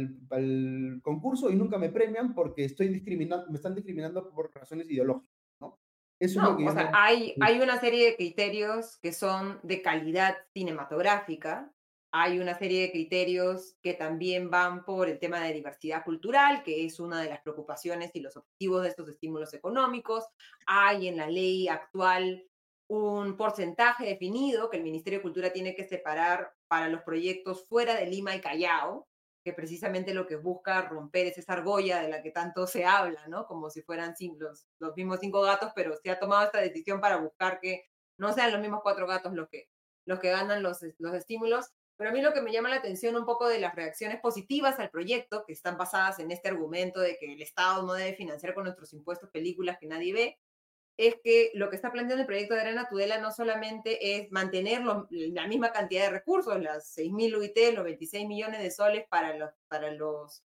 al concurso y nunca me premian porque me están discriminando por razones ideológicas, ¿no? Eso es lo No, que o yo sea, no... hay una serie de criterios que son de calidad cinematográfica, hay una serie de criterios que también van por el tema de diversidad cultural, que es una de las preocupaciones y los objetivos de estos estímulos económicos. Hay en la ley actual un porcentaje definido que el Ministerio de Cultura tiene que separar para los proyectos fuera de Lima y Callao, que precisamente lo que busca romper es esa argolla de la que tanto se habla, ¿no? Como si fueran los mismos 5 gatos, pero se ha tomado esta decisión para buscar que no sean los mismos 4 gatos los que ganan los estímulos. Pero a mí lo que me llama la atención un poco de las reacciones positivas al proyecto, que están basadas en este argumento de que el Estado no debe financiar con nuestros impuestos películas que nadie ve, es que lo que está planteando el proyecto de Arena Tudela no solamente es mantener la misma cantidad de recursos, las 6.000 UIT, los 26 millones de soles para los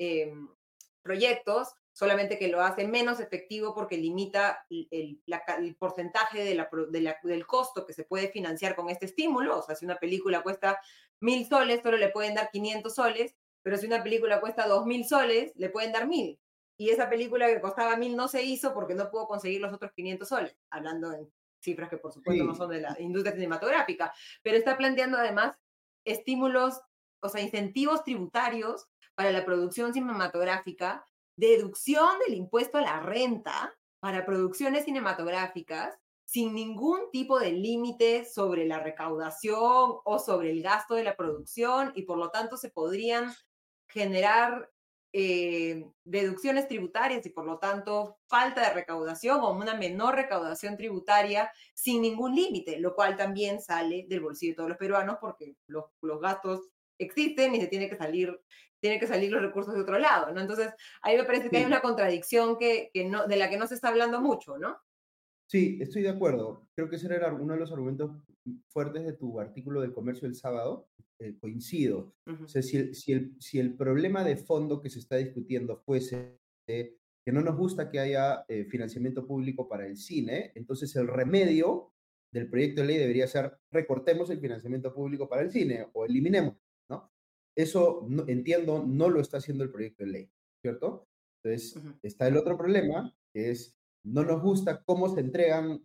proyectos, solamente que lo hace menos efectivo porque limita el porcentaje del costo que se puede financiar con este estímulo. O sea, si una película cuesta 1.000 soles, solo le pueden dar 500 soles, pero si una película cuesta 2.000 soles, le pueden dar 1.000. Y esa película que costaba 1.000 no se hizo porque no pudo conseguir los otros 500 soles, hablando en cifras que por supuesto no Sí, son de la industria cinematográfica, pero está planteando además estímulos, o sea, incentivos tributarios para la producción cinematográfica, deducción del impuesto a la renta para producciones cinematográficas sin ningún tipo de límite sobre la recaudación o sobre el gasto de la producción, y por lo tanto se podrían generar deducciones tributarias y por lo tanto falta de recaudación o una menor recaudación tributaria sin ningún límite, lo cual también sale del bolsillo de todos los peruanos porque los gastos existen y se tienen que salir los recursos de otro lado, ¿no? Entonces, ahí me parece que hay sí, una contradicción no, de la que no se está hablando mucho, ¿no? sí, estoy de acuerdo. Creo que ese era uno de los argumentos fuertes de tu artículo del comercio del sábado. Coincido. O Ujú, sea, si el problema de fondo que se está discutiendo fuese que no nos gusta que haya financiamiento público para el cine, entonces el remedio del proyecto de ley debería ser recortemos el financiamiento público para el cine o eliminemos, ¿no? Eso, entiendo, no lo está haciendo el proyecto de ley, ¿cierto? Entonces, ujú. está el otro problema, que es no nos gusta cómo se entregan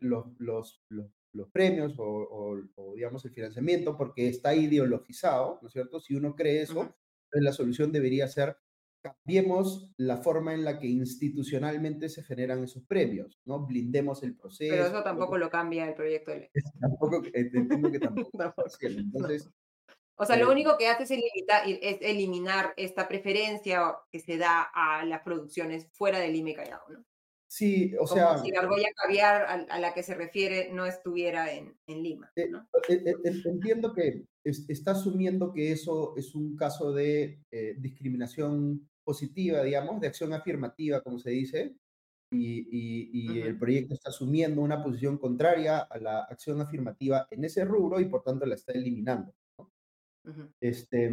los premios o, digamos, el financiamiento porque está ideologizado, ¿no es cierto? Si uno cree Ujú. eso, entonces la solución debería ser cambiemos la forma en la que institucionalmente se generan esos premios, ¿no? Blindemos el Pero proceso, eso tampoco lo cambia el proyecto de ley. tampoco, entiendo que tampoco lo está Tampoco, haciendo. no. Entonces, O sea, lo eh, único que hace es eliminar esta preferencia que se da a las producciones fuera de Lima y Callao, ¿no? sí, o Como sea, si la argolla caviar a la que se refiere no estuviera en Lima, eh, ¿no? entiendo que está asumiendo que eso es un caso de discriminación positiva, digamos, de acción afirmativa, como se dice, y el Ujú, proyecto está asumiendo una posición contraria a la acción afirmativa en ese rubro y por tanto la está eliminando, ¿no? ujú. Este,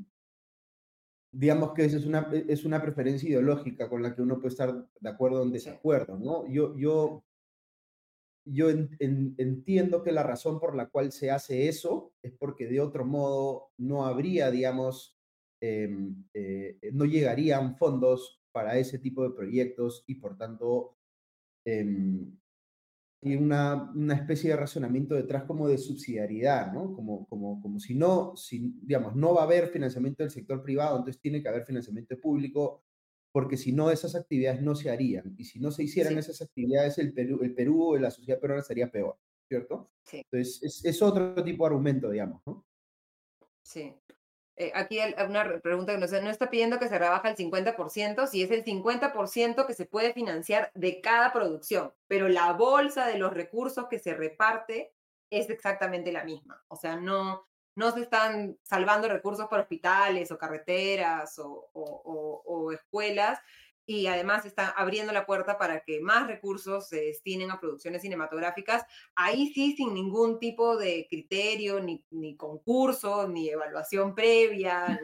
digamos que esa es una preferencia ideológica con la que uno puede estar de acuerdo o en Sí, desacuerdo, ¿no? Yo, sí. yo, yo entiendo que la razón por la cual se hace eso es porque de otro modo no habría, digamos, no llegarían fondos para ese tipo de proyectos y por tanto em, y una especie de razonamiento detrás como de subsidiariedad, ¿no? Como si no, digamos, no va a haber financiamiento del sector privado, entonces tiene que haber financiamiento público, porque si no, esas actividades no se harían. Y si no se hicieran Sí, esas actividades, el Perú, la sociedad peruana estaría peor, ¿cierto? sí, Entonces, es otro tipo de argumento, digamos, ¿no? sí. Aquí una pregunta que no está pidiendo que se rebaja el 50%, si es el 50% que se puede financiar de cada producción, pero la bolsa de los recursos que se reparte es exactamente la misma. O sea, no se están salvando recursos para hospitales o carreteras o escuelas, y además está abriendo la puerta para que más recursos se destinen a producciones cinematográficas, ahí sí sin ningún tipo de criterio, ni concurso, ni evaluación previa,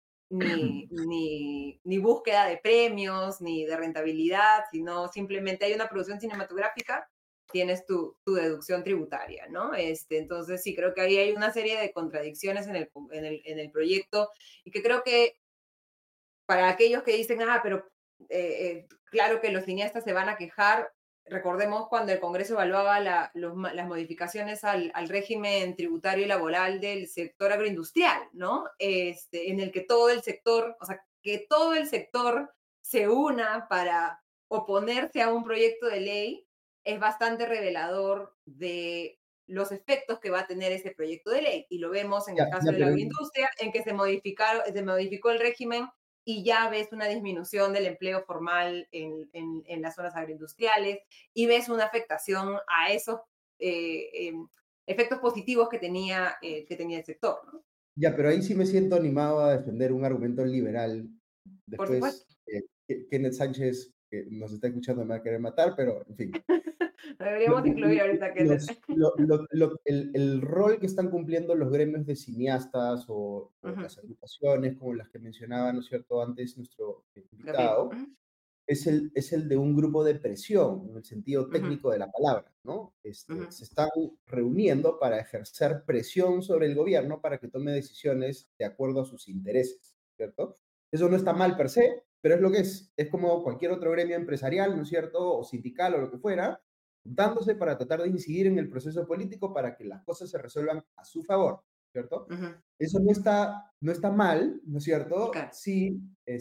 ni búsqueda de premios, ni de rentabilidad, sino simplemente hay una producción cinematográfica, tienes tu deducción tributaria, ¿no? Entonces sí, creo que ahí hay una serie de contradicciones en el proyecto, y que creo que para aquellos que dicen, pero claro que los cineastas se van a quejar. Recordemos cuando el Congreso evaluaba las modificaciones al régimen tributario y laboral del sector agroindustrial, ¿no? En el que todo el sector, o sea, que todo el sector se una para oponerse a un proyecto de ley, es bastante revelador de los efectos que va a tener ese proyecto de ley. Y lo vemos en Ya, el caso ya, de la pero agroindustria, en que se modificó el régimen y ya ves una disminución del empleo formal en las zonas agroindustriales, y ves una afectación a esos efectos positivos que tenía el sector, ¿no? ya, pero ahí sí me siento animado a defender un argumento liberal. Por supuesto. Después, Kenneth Sánchez, que nos está escuchando, me va a querer matar, pero en fin. Deberíamos incluir ahorita que es el rol que están cumpliendo los gremios de cineastas o Ujú, las agrupaciones como las que mencionaba, ¿no es cierto?, antes nuestro Gabriel. invitado, es el de un grupo de presión, en el sentido Ujú, técnico de la palabra, ¿no? ujú, Se están reuniendo para ejercer presión sobre el gobierno para que tome decisiones de acuerdo a sus intereses, ¿cierto? Eso no está ujú, mal per se, pero es lo que es. Es como cualquier otro gremio empresarial, ¿no es cierto? O sindical o lo que fuera, juntándose para tratar de incidir en el proceso político para que las cosas se resuelvan a su favor, ¿cierto? ujú. Eso no está mal, ¿no es cierto? Claro. Si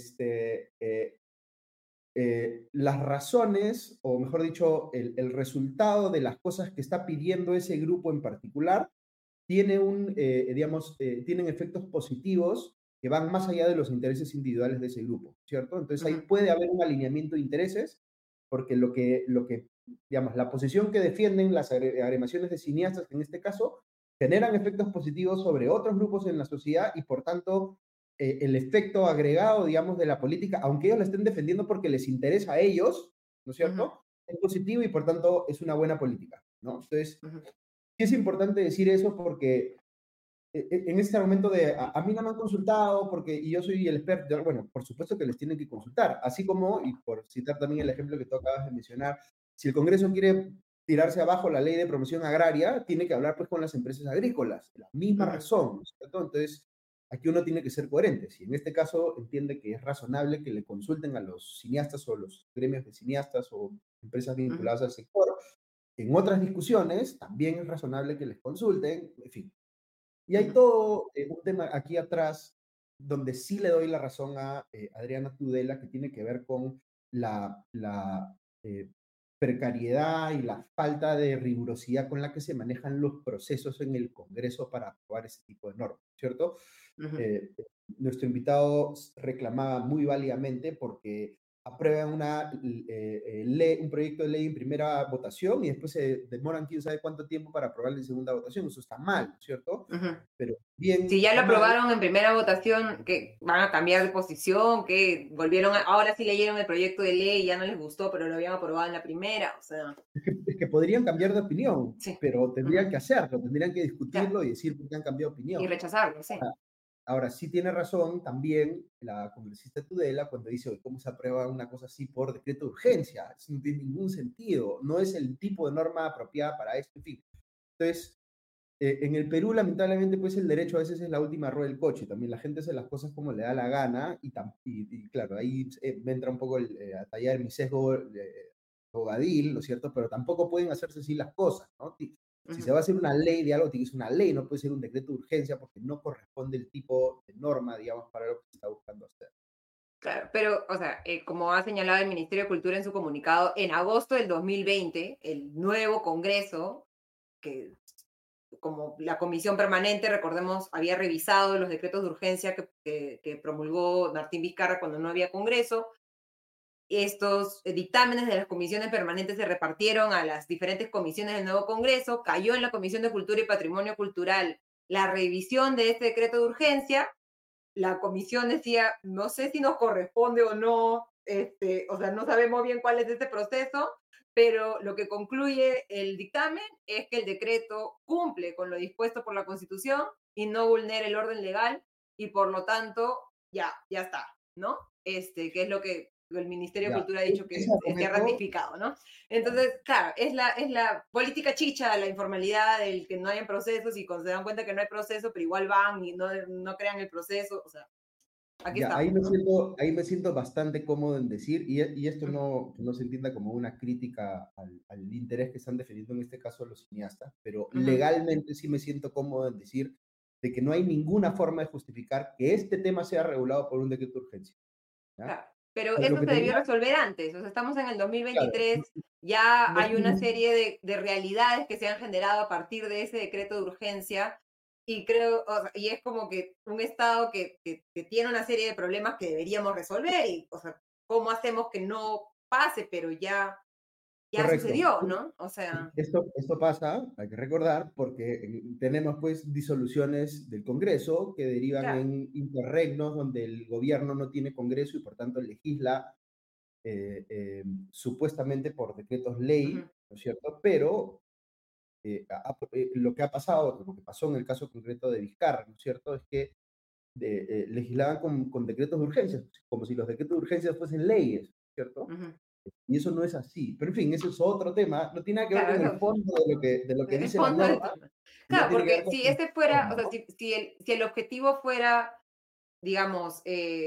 las razones, o mejor dicho, el resultado de las cosas que está pidiendo ese grupo en particular, tienen efectos positivos que van más allá de los intereses individuales de ese grupo, ¿cierto? Entonces ahí Ujú, puede haber un alineamiento de intereses, porque digamos, la posición que defienden las agremiaciones de cineastas, en este caso, generan efectos positivos sobre otros grupos en la sociedad y por tanto el efecto agregado, digamos, de la política, aunque ellos la estén defendiendo porque les interesa a ellos, ¿no es ujú, cierto? Es positivo y por tanto es una buena política, ¿no? Entonces, ujú, sí es importante decir eso porque en este momento a mí no me han consultado porque y yo soy el experto, bueno, por supuesto que les tienen que consultar, así como, y por citar también el ejemplo que tú acabas de mencionar, si el Congreso quiere tirarse abajo la ley de promoción agraria, tiene que hablar pues con las empresas agrícolas, la misma ujú, razón, ¿no es cierto? Entonces, aquí uno tiene que ser coherente, si en este caso entiende que es razonable que le consulten a los cineastas o los gremios de cineastas o empresas ujú, vinculadas al sector, en otras discusiones también es razonable que les consulten, en fin, y hay ujú, todo un tema aquí atrás donde sí le doy la razón a Adriana Tudela, que tiene que ver con la precariedad y la falta de rigurosidad con la que se manejan los procesos en el Congreso para aprobar ese tipo de normas, ¿cierto? ujú. Eh, Nuestro invitado reclamaba muy válidamente porque aprueban un proyecto de ley en primera votación y después se demoran quién sabe cuánto tiempo para aprobarlo en segunda votación. Eso está mal, ¿cierto? Ujú. Pero bien Si ya lo está mal. aprobaron en primera votación, que van a cambiar de posición, que ahora sí leyeron el proyecto de ley y ya no les gustó, pero lo habían aprobado en la primera, o sea, Es que podrían cambiar de opinión, sí, pero tendrían ujú, que hacerlo, tendrían que ya, discutirlo y decir por qué han cambiado de y opinión. rechazarlo, sí. Ahora, sí tiene razón también la congresista Tudela cuando dice "Oye, cómo se aprueba una cosa así por decreto de urgencia. Eso no tiene ningún sentido. No es el tipo de norma apropiada para esto. En fin. Entonces, en el Perú, lamentablemente, pues el derecho a veces es la última rueda del coche. También la gente hace las cosas como le da la gana y claro, ahí me entra un poco a tallar mi sesgo bogadil, ¿no es cierto? Pero tampoco pueden hacerse así las cosas, ¿no? Si se Ujú. va a hacer una ley de algo, tiene que ser una ley, no puede ser un decreto de urgencia porque no corresponde el tipo de norma, digamos, para lo que se está buscando hacer. Claro, pero, o sea, como ha señalado el Ministerio de Cultura en su comunicado, en agosto del 2020, el nuevo Congreso, que como la comisión permanente, recordemos, había revisado los decretos de urgencia que promulgó Martín Vizcarra cuando no había Congreso. Estos dictámenes de las comisiones permanentes se repartieron a las diferentes comisiones del nuevo Congreso, cayó en la Comisión de Cultura y Patrimonio Cultural la revisión de este decreto de urgencia. La comisión decía, no sé si nos corresponde o no, o sea, no sabemos bien cuál es este proceso, pero lo que concluye el dictamen es que el decreto cumple con lo dispuesto por la Constitución y no vulnera el orden legal y por lo tanto ya está, ¿no? Que es lo que el Ministerio de Ya, Cultura ha dicho ese que ha argumento, ratificado, ¿no? Entonces, claro, es la política chicha, la informalidad, el que no hayan procesos y cuando se dan cuenta que no hay proceso, pero igual van y no crean el proceso, o sea, aquí ya, estamos, ¿no? ahí me siento bastante cómodo en decir, y esto Ujú, no, que no se entienda como una crítica al interés que están defendiendo en este caso los cineastas, pero ujú, legalmente sí me siento cómodo en decir de que no hay ninguna forma de justificar que este tema sea regulado por un decreto de urgencia, ¿ya? claro. Pero Lo eso que se debió tendría, resolver antes, o sea, estamos en el claro, 2023, ya no hay una estoy- serie de realidades que se han generado a partir de ese decreto de urgencia y creo, o sea, y es como que un Estado que tiene una serie de problemas que deberíamos resolver y, o sea, ¿cómo hacemos que no pase? Pero ya correcto. sucedió, ¿no? O sea, Esto pasa, hay que recordar, porque tenemos pues disoluciones del Congreso que derivan claro. en interregnos donde el gobierno no tiene Congreso y por tanto legisla supuestamente por decretos ley, Ujú, ¿no es cierto? Pero lo que ha pasado, lo que pasó en el caso concreto de Vizcarra, ¿no es cierto? Es que legislaban con decretos de urgencia, como si los decretos de urgencia fuesen leyes, ¿cierto? Ujú. Y eso no es así. Pero en fin, ese es otro tema, no tiene nada que ver Claro, con el eso, fondo de lo que el dice la fondo del norma, tema. no Claro, tiene que ver porque con si el ese fuera, o fondo, sea, ¿no? si el objetivo fuera, digamos,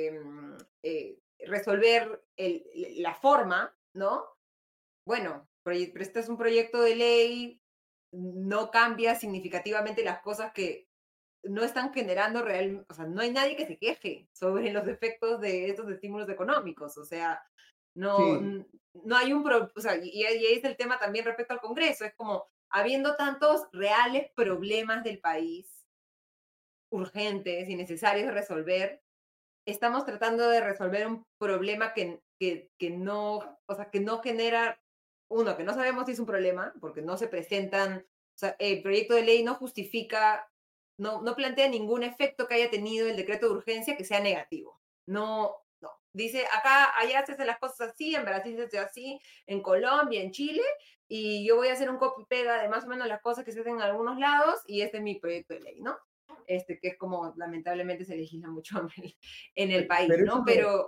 resolver la forma, ¿no? Bueno, pero este es un proyecto de ley, no cambia significativamente las cosas que no están generando real, o sea, no hay nadie que se queje sobre los efectos de estos estímulos económicos, o sea, no, Sí, no hay o sea, y ahí es el tema también respecto al Congreso, es como, habiendo tantos reales problemas del país, urgentes y necesarios de resolver, estamos tratando de resolver un problema que no, o sea, que no genera, uno, que no sabemos si es un problema, porque no se presentan, o sea, el proyecto de ley no justifica, no plantea ningún efecto que haya tenido el decreto de urgencia que sea negativo. No, no. Dice, acá, allá se hacen las cosas así, en Brasil se hace así, en Colombia, en Chile, y yo voy a hacer un copy-pega de más o menos las cosas que se hacen en algunos lados, y este es mi proyecto de ley, ¿no? Que es como lamentablemente se legisla mucho en el país, pero eso ¿no?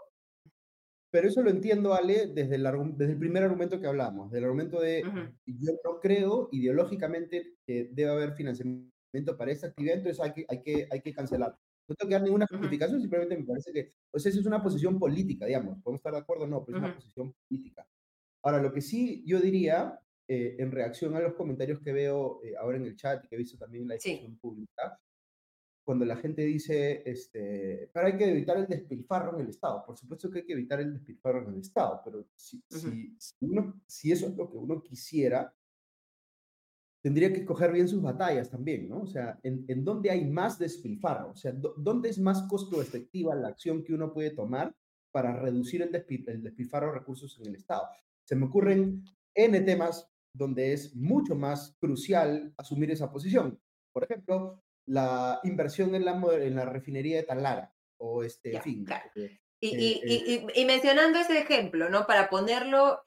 pero eso lo entiendo, Ale, desde el primer argumento que hablamos, del argumento de Ujú, yo no creo ideológicamente que debe haber financiamiento para esta actividad, entonces hay que cancelar. No tengo que dar ninguna ujú, justificación, simplemente me parece que, pues esa es una posición política, digamos, podemos estar de acuerdo o no, pero es una ujú, posición política. Ahora, lo que sí yo diría, en reacción a los comentarios que veo ahora en el chat y que he visto también en la sí. discusión pública, cuando la gente dice, pero hay que evitar el despilfarro en el Estado. Por supuesto que hay que evitar el despilfarro en el Estado, pero Ujú, si eso es lo que uno quisiera, tendría que escoger bien sus batallas también, ¿no? O sea, ¿en dónde hay más despilfarro? O sea, ¿dónde es más costo efectiva la acción que uno puede tomar para reducir el despilfarro de recursos en el Estado? Se me ujú. ocurren N temas donde es mucho más crucial asumir esa posición. Por ejemplo, la inversión en la refinería de Talara, o en Ya, fin. claro. Eh, eh, Y mencionando ese ejemplo, ¿no? Para ponerlo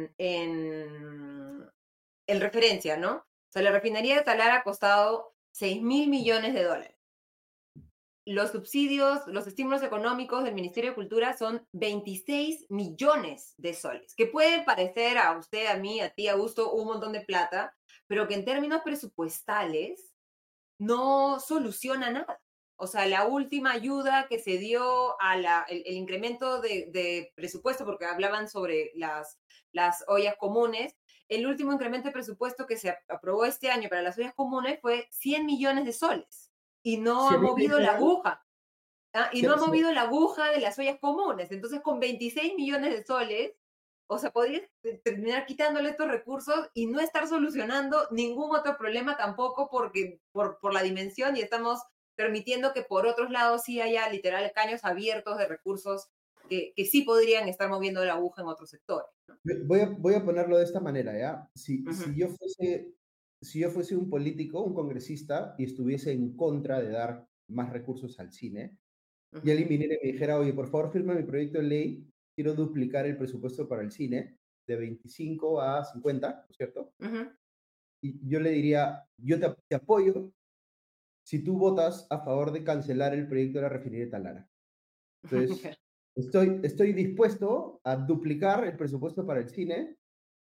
en referencia, ¿no? O sea, la refinería de Talara ha costado 6.000 millones de dólares. Los subsidios, los estímulos económicos del Ministerio de Cultura son 26 millones de soles, que pueden parecer a usted, a mí, a ti, a Gusto, un montón de plata, pero que en términos presupuestales no soluciona nada. O sea, la última ayuda que se dio el incremento de presupuesto, porque hablaban sobre las ollas comunes, el último incremento de presupuesto que se aprobó este año para las ollas comunes fue 100 millones de soles y no si ha a mí me movido la dijeran, aguja. ¿Ah? Y si, no ha si- movido la aguja de las ollas comunes. Entonces, con 26 millones de soles, o sea, podrías terminar quitándole estos recursos y no estar solucionando ningún otro problema tampoco porque por la dimensión y estamos permitiendo que por otros lados sí haya literal caños abiertos de recursos que sí podrían estar moviendo la aguja en otros sectores, ¿no? voy a ponerlo de esta manera, ¿ya? Si, Ujú, si yo fuese, si yo fuese un político, un congresista, y estuviese en contra de dar más recursos al cine, y ujú, alguien viniera y me dijera, oye, por favor, firma mi proyecto de ley, quiero duplicar el presupuesto para el cine de 25 a 50, ¿no es cierto? ujú. Y yo le diría, yo te apoyo si tú votas a favor de cancelar el proyecto de la refinería de Talara. Entonces, estoy dispuesto a duplicar el presupuesto para el cine,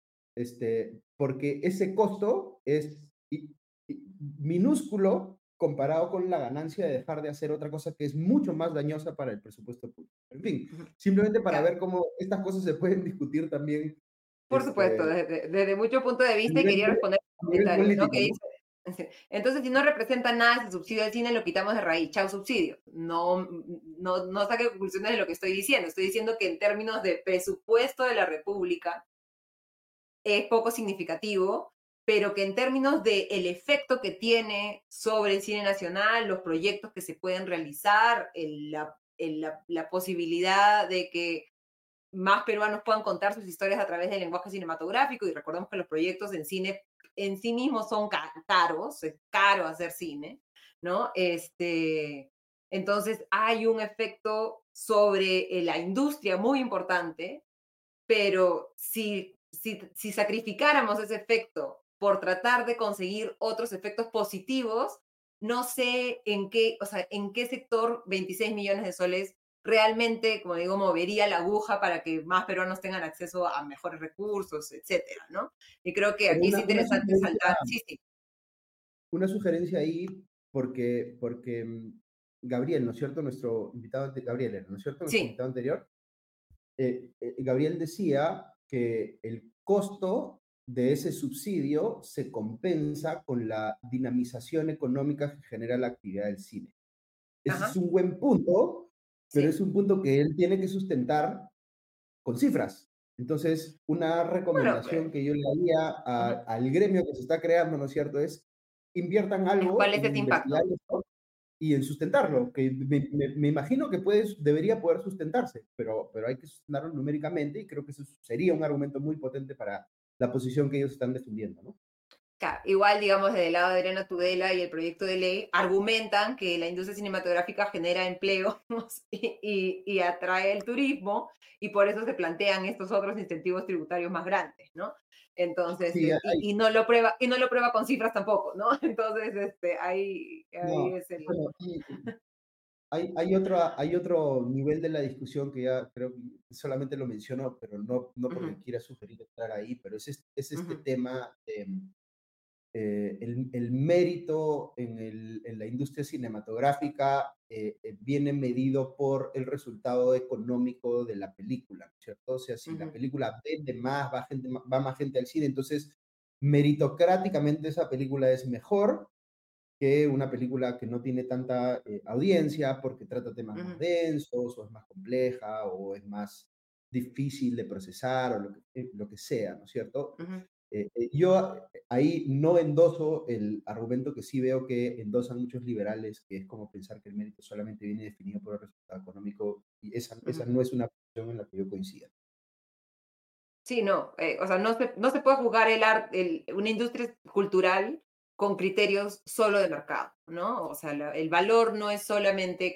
porque ese costo es minúsculo comparado con la ganancia de dejar de hacer otra cosa que es mucho más dañosa para el presupuesto público. En fin, simplemente para Claro. ver cómo estas cosas se pueden discutir también Por supuesto, este, desde mucho punto de a vista y nivel, quería responder a al nivel comentario, ¿no? político, Que ¿no? dice, entonces si no representa nada ese subsidio al cine, lo quitamos de raíz, chao subsidio. No saque conclusiones de lo que estoy diciendo que en términos de presupuesto de la República es poco significativo, pero que en términos de el efecto que tiene sobre el cine nacional, los proyectos que se pueden realizar, la posibilidad de que más peruanos puedan contar sus historias a través del lenguaje cinematográfico, y recordemos que los proyectos en cine en sí mismos son caros, es caro hacer cine, ¿no? Entonces hay un efecto sobre la industria muy importante, pero si si sacrificáramos ese efecto por tratar de conseguir otros efectos positivos, no sé en qué, o sea, en qué sector 26 millones de soles realmente, como digo, movería la aguja para que más peruanos tengan acceso a mejores recursos, etcétera, ¿no? Y creo que Pero aquí es interesante saltar, sí, sí, una sugerencia ahí, porque Gabriel, ¿no es cierto? Nuestro invitado, Gabriel, ¿no es cierto? Nuestro sí, invitado anterior, Gabriel decía que el costo de ese subsidio se compensa con la dinamización económica que genera la actividad del cine. Ese es ajá, un buen punto, pero es sí. un punto que él tiene que sustentar con cifras. Entonces, una Bueno, recomendación que yo le haría ujú. al gremio que se está creando, ¿no es cierto?, es inviertan ¿Cuál algo es en ese investigar impacto? esto y en sustentarlo, que me imagino que debería poder sustentarse, pero hay que sustentarlo numéricamente y creo que eso sería un argumento muy potente para la posición que ellos están defendiendo, ¿no? Claro, igual, digamos, desde el lado de Adriana Tudela y el proyecto de ley, argumentan que la industria cinematográfica genera empleo y atrae el turismo, y por eso se plantean estos otros incentivos tributarios más grandes, ¿no? Entonces, Sí, y no lo prueba con cifras tampoco, ¿no? Entonces, ahí no, es el... bueno, y hay otro nivel de la discusión que ya creo que solamente lo menciono, pero no Ujú, porque quiera sugerir estar ahí, pero es este ujú, tema de el mérito en la industria cinematográfica viene medido por el resultado económico de la película, ¿no es cierto? O sea, si la ujú, película vende más, va más gente al cine, entonces meritocráticamente esa película es mejor que una película que no tiene tanta audiencia porque trata temas más ujú, densos o es más compleja o es más difícil de procesar o lo que sea, ¿no es cierto? ujú. Yo ahí no endoso el argumento que sí veo que endosan muchos liberales, que es como pensar que el mérito solamente viene definido por el resultado económico, y esa Ujú. no es una posición en la que yo coincida. Sí, no, o sea, no se puede juzgar una industria cultural con criterios solo de mercado, ¿no? O sea, el valor no es solamente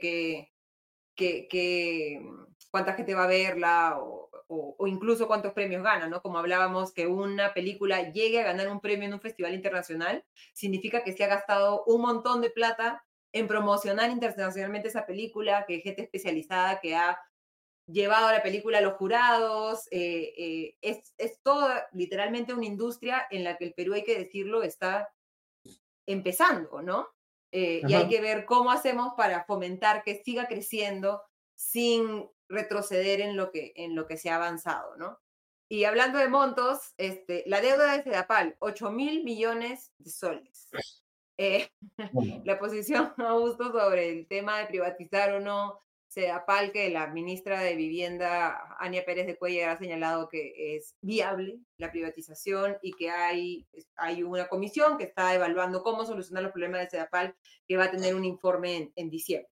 cuánta gente va a verla o incluso cuántos premios gana, ¿no? Como hablábamos, que una película llegue a ganar un premio en un festival internacional, significa que se ha gastado un montón de plata en promocionar internacionalmente esa película, que hay gente especializada que ha llevado a la película a los jurados, es toda literalmente una industria en la que el Perú, hay que decirlo, está empezando, ¿no? Y hay Ajá. que ver cómo hacemos para fomentar que siga creciendo sin retroceder en lo que se ha avanzado, ¿no? Y hablando de montos, la deuda de Sedapal, 8.000 millones de soles. Eh, Bueno, la posición Augusto sobre el tema de privatizar o no Sedapal, que la ministra de Vivienda, Ania Pérez de Cuellar, ha señalado que es viable la privatización y que hay una comisión que está evaluando cómo solucionar los problemas de Sedapal, que va a tener un informe en diciembre.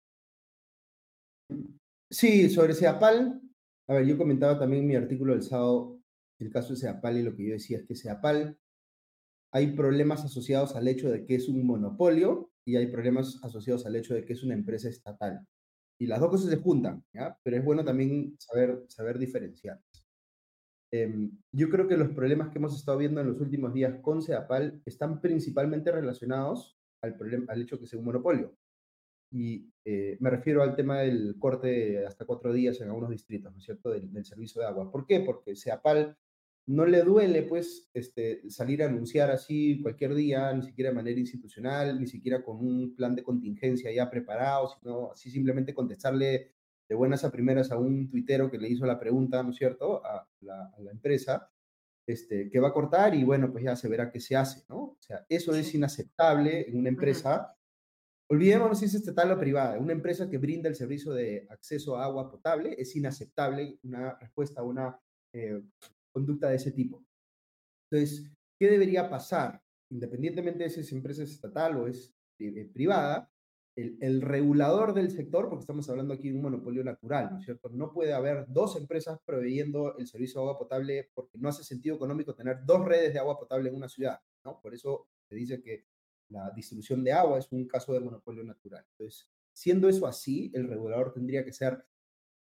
sí, sobre Ceapal, a ver, yo comentaba también en mi artículo del sábado el caso de Ceapal y lo que yo decía es que Ceapal hay problemas asociados al hecho de que es un monopolio y hay problemas asociados al hecho de que es una empresa estatal. Y las dos cosas se juntan, ¿ya? Pero es bueno Ujú, también saber diferenciar. Yo creo que los problemas que hemos estado viendo en los últimos días con Ceapal están principalmente relacionados al hecho de que sea un monopolio. Y me refiero al tema del corte de hasta 4 días en algunos distritos, ¿no es cierto?, del servicio de agua. ¿Por qué? Porque Ceapal no le duele, pues, salir a anunciar así cualquier día, ni siquiera de manera institucional, ni siquiera con un plan de contingencia ya preparado, sino así simplemente contestarle de buenas a primeras a un tuitero que le hizo la pregunta, ¿no es cierto?, a la empresa, que va a cortar y bueno, pues ya se verá qué se hace, ¿no? O sea, eso es sí, inaceptable en una ujú, empresa. Olvidémonos si es estatal o privada. Una empresa que brinda el servicio de acceso a agua potable es inaceptable una respuesta a una eh, conducta de ese tipo. Entonces, ¿qué debería pasar? Independientemente de si es empresa estatal o es privada, el regulador del sector, porque estamos hablando aquí de un monopolio natural, ¿no es cierto? No puede haber dos empresas proveyendo el servicio de agua potable porque no hace sentido económico tener dos redes de agua potable en una ciudad, ¿no? Por eso se dice que la distribución de agua es un caso de monopolio natural. Entonces, siendo eso así, el regulador tendría que ser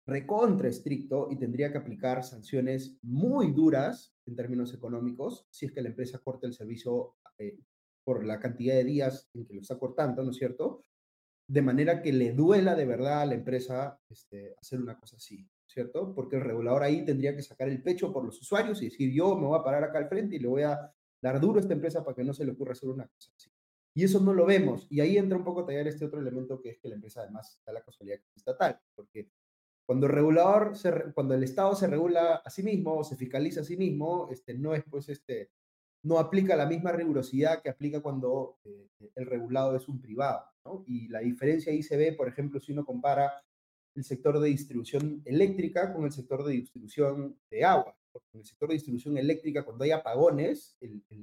recontra estricto y tendría que aplicar sanciones muy duras en términos económicos si es que la empresa corta el servicio por la cantidad de días en que lo está cortando, ¿no es cierto? De manera que le duela de verdad a la empresa hacer una cosa así, ¿cierto? Porque el regulador ahí tendría que sacar el pecho por los usuarios y decir, yo me voy a parar acá al frente y le voy a dar duro a esta empresa para que no se le ocurra hacer una cosa así. Y eso no lo vemos. Y ahí entra un poco a tallar este otro elemento que es que la empresa además da la casualidad que es estatal, porque cuando cuando el Estado se regula a sí mismo, se fiscaliza a sí mismo, no es pues no aplica la misma rigurosidad que aplica cuando el regulado es un privado, ¿no? Y la diferencia ahí se ve, por ejemplo, si uno compara el sector de distribución eléctrica con el sector de distribución de agua. Porque en el sector de distribución eléctrica, cuando hay apagones,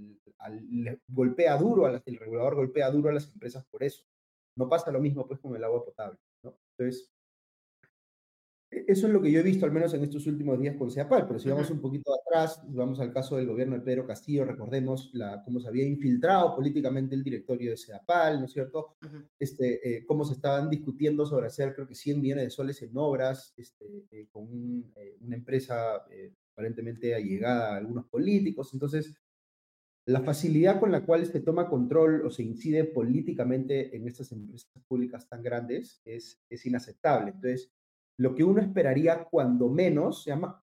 golpea duro el regulador golpea duro a las empresas por eso. No pasa lo mismo pues con el agua potable, ¿no? Entonces, eso es lo que yo he visto, al menos en estos últimos días con CEAPAL, pero si vamos Ujú. un poquito atrás, vamos al caso del gobierno de Pedro Castillo, recordemos cómo se había infiltrado políticamente el directorio de CEAPAL, ¿no es cierto? Ujú. Cómo se estaban discutiendo sobre hacer, creo que 100 millones de soles en obras, con una empresa aparentemente allegada a algunos políticos. Entonces, la facilidad con la cual se toma control o se incide políticamente en estas empresas públicas tan grandes es inaceptable. Entonces, lo que uno esperaría cuando menos, se llama,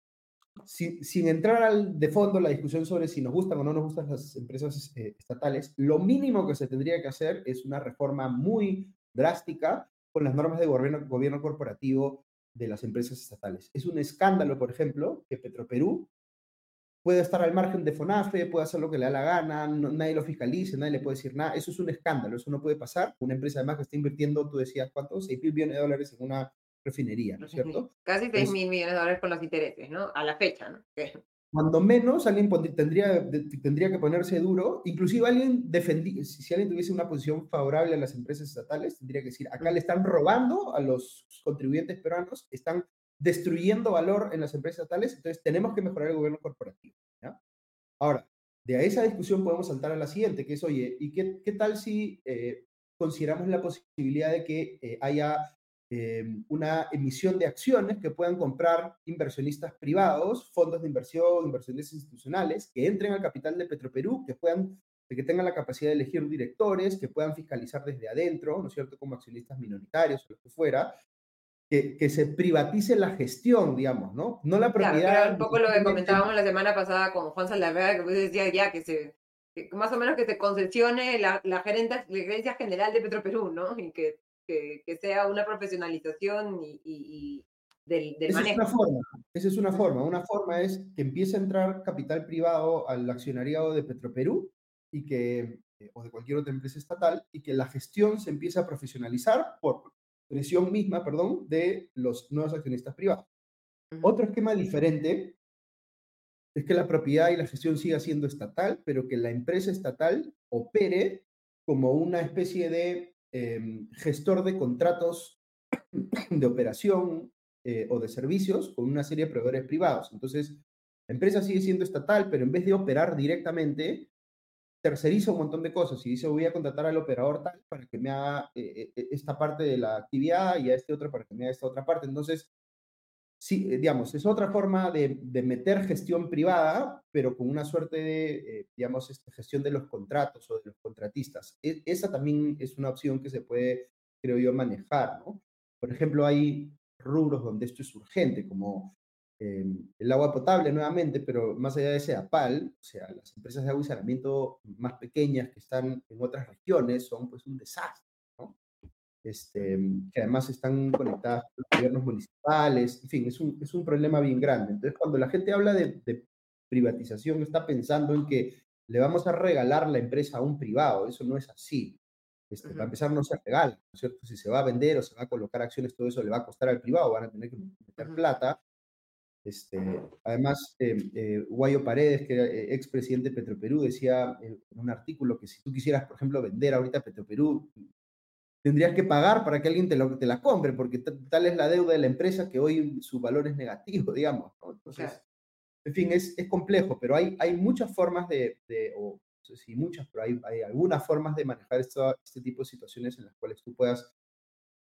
sin entrar de fondo la discusión sobre si nos gustan o no nos gustan las empresas estatales, lo mínimo que se tendría que hacer es una reforma muy drástica con las normas de gobierno corporativo de las empresas estatales. Es un escándalo, por ejemplo, que Petroperú puede estar al margen de FONAFE, puede hacer lo que le da la gana, nadie lo fiscalice, nadie le puede decir nada. Eso es un escándalo, eso no puede pasar. Una empresa además que está invirtiendo, tú decías, ¿cuántos? 6.000 millones de dólares en una refinería, ¿no es cierto? Casi seis Entonces, mil millones de dólares con los intereses, ¿no? A la fecha, ¿no? cuando menos alguien tendría que ponerse duro, inclusive si alguien tuviese una posición favorable a las empresas estatales, tendría que decir, acá le Ujú. están robando a los contribuyentes peruanos, están destruyendo valor en las empresas estatales, entonces tenemos que mejorar el gobierno corporativo, ¿ya? Ahora, de esa discusión podemos saltar a la siguiente, que es, oye, ¿y qué tal si consideramos la posibilidad de que haya una emisión de acciones que puedan comprar inversionistas privados, fondos de inversión, inversiones institucionales, que entren al capital de Petroperú, que tengan la capacidad de elegir directores, que puedan fiscalizar desde adentro, ¿no es cierto?, como accionistas minoritarios o lo que fuera, que se privatice la gestión, digamos, ¿no? No la Claro, que era propiedad un poco lo que necesariamente. comentábamos la semana pasada con Juan Saldarriaga, que pues decía ya que más o menos que se concesione la gerencia general de Petroperú, ¿no? Y que sea una profesionalización del Esa es una manejo. forma, esa es una Ujú. forma. Una forma es que empiece a entrar capital privado al accionariado de Petroperú o de cualquier otra empresa estatal y que la gestión se empiece a profesionalizar por presión misma, perdón, de los nuevos accionistas privados. Ujú. Otro esquema diferente es que la propiedad y la gestión siga siendo estatal, pero que la empresa estatal opere como una especie de gestor de contratos de operación o de servicios con una serie de proveedores privados. Entonces, la empresa sigue siendo estatal, pero en vez de operar directamente, terceriza un montón de cosas y dice, voy a contratar al operador tal para que me haga esta parte de la actividad y a este otro para que me haga esta otra parte. Entonces, sí, digamos, es otra forma de meter gestión privada, pero con una suerte de, digamos, gestión de los contratos o de los contratistas. Esa también es una opción que se puede, creo yo, manejar, ¿no? Por ejemplo, hay rubros donde esto es urgente, como el agua potable nuevamente, pero más allá de ese APAL, o sea, las empresas de agua y saneamiento más pequeñas que están en otras regiones son pues un desastre, ¿no? Ujú. Que además están conectadas con los gobiernos municipales, en fin, es un problema bien grande. Entonces, cuando la gente habla de privatización, está pensando en que le vamos a regalar la empresa a un privado, eso no es así. Para Ujú. empezar, no se regala, ¿no es cierto? Si se va a vender o se va a colocar acciones, todo eso le va a costar al privado, van a tener que meter Ujú. plata. Además, Guayo Paredes, que era expresidente de Petroperú, decía en un artículo que si tú quisieras, por ejemplo, vender ahorita Petroperú, tendrías que pagar para que alguien te la compre, porque tal es la deuda de la empresa que hoy su valor es negativo, digamos, ¿no? Claro. Entonces, en fin, es complejo, pero hay muchas formas o no sé si muchas, pero hay algunas formas de manejar este tipo de situaciones en las cuales tú puedas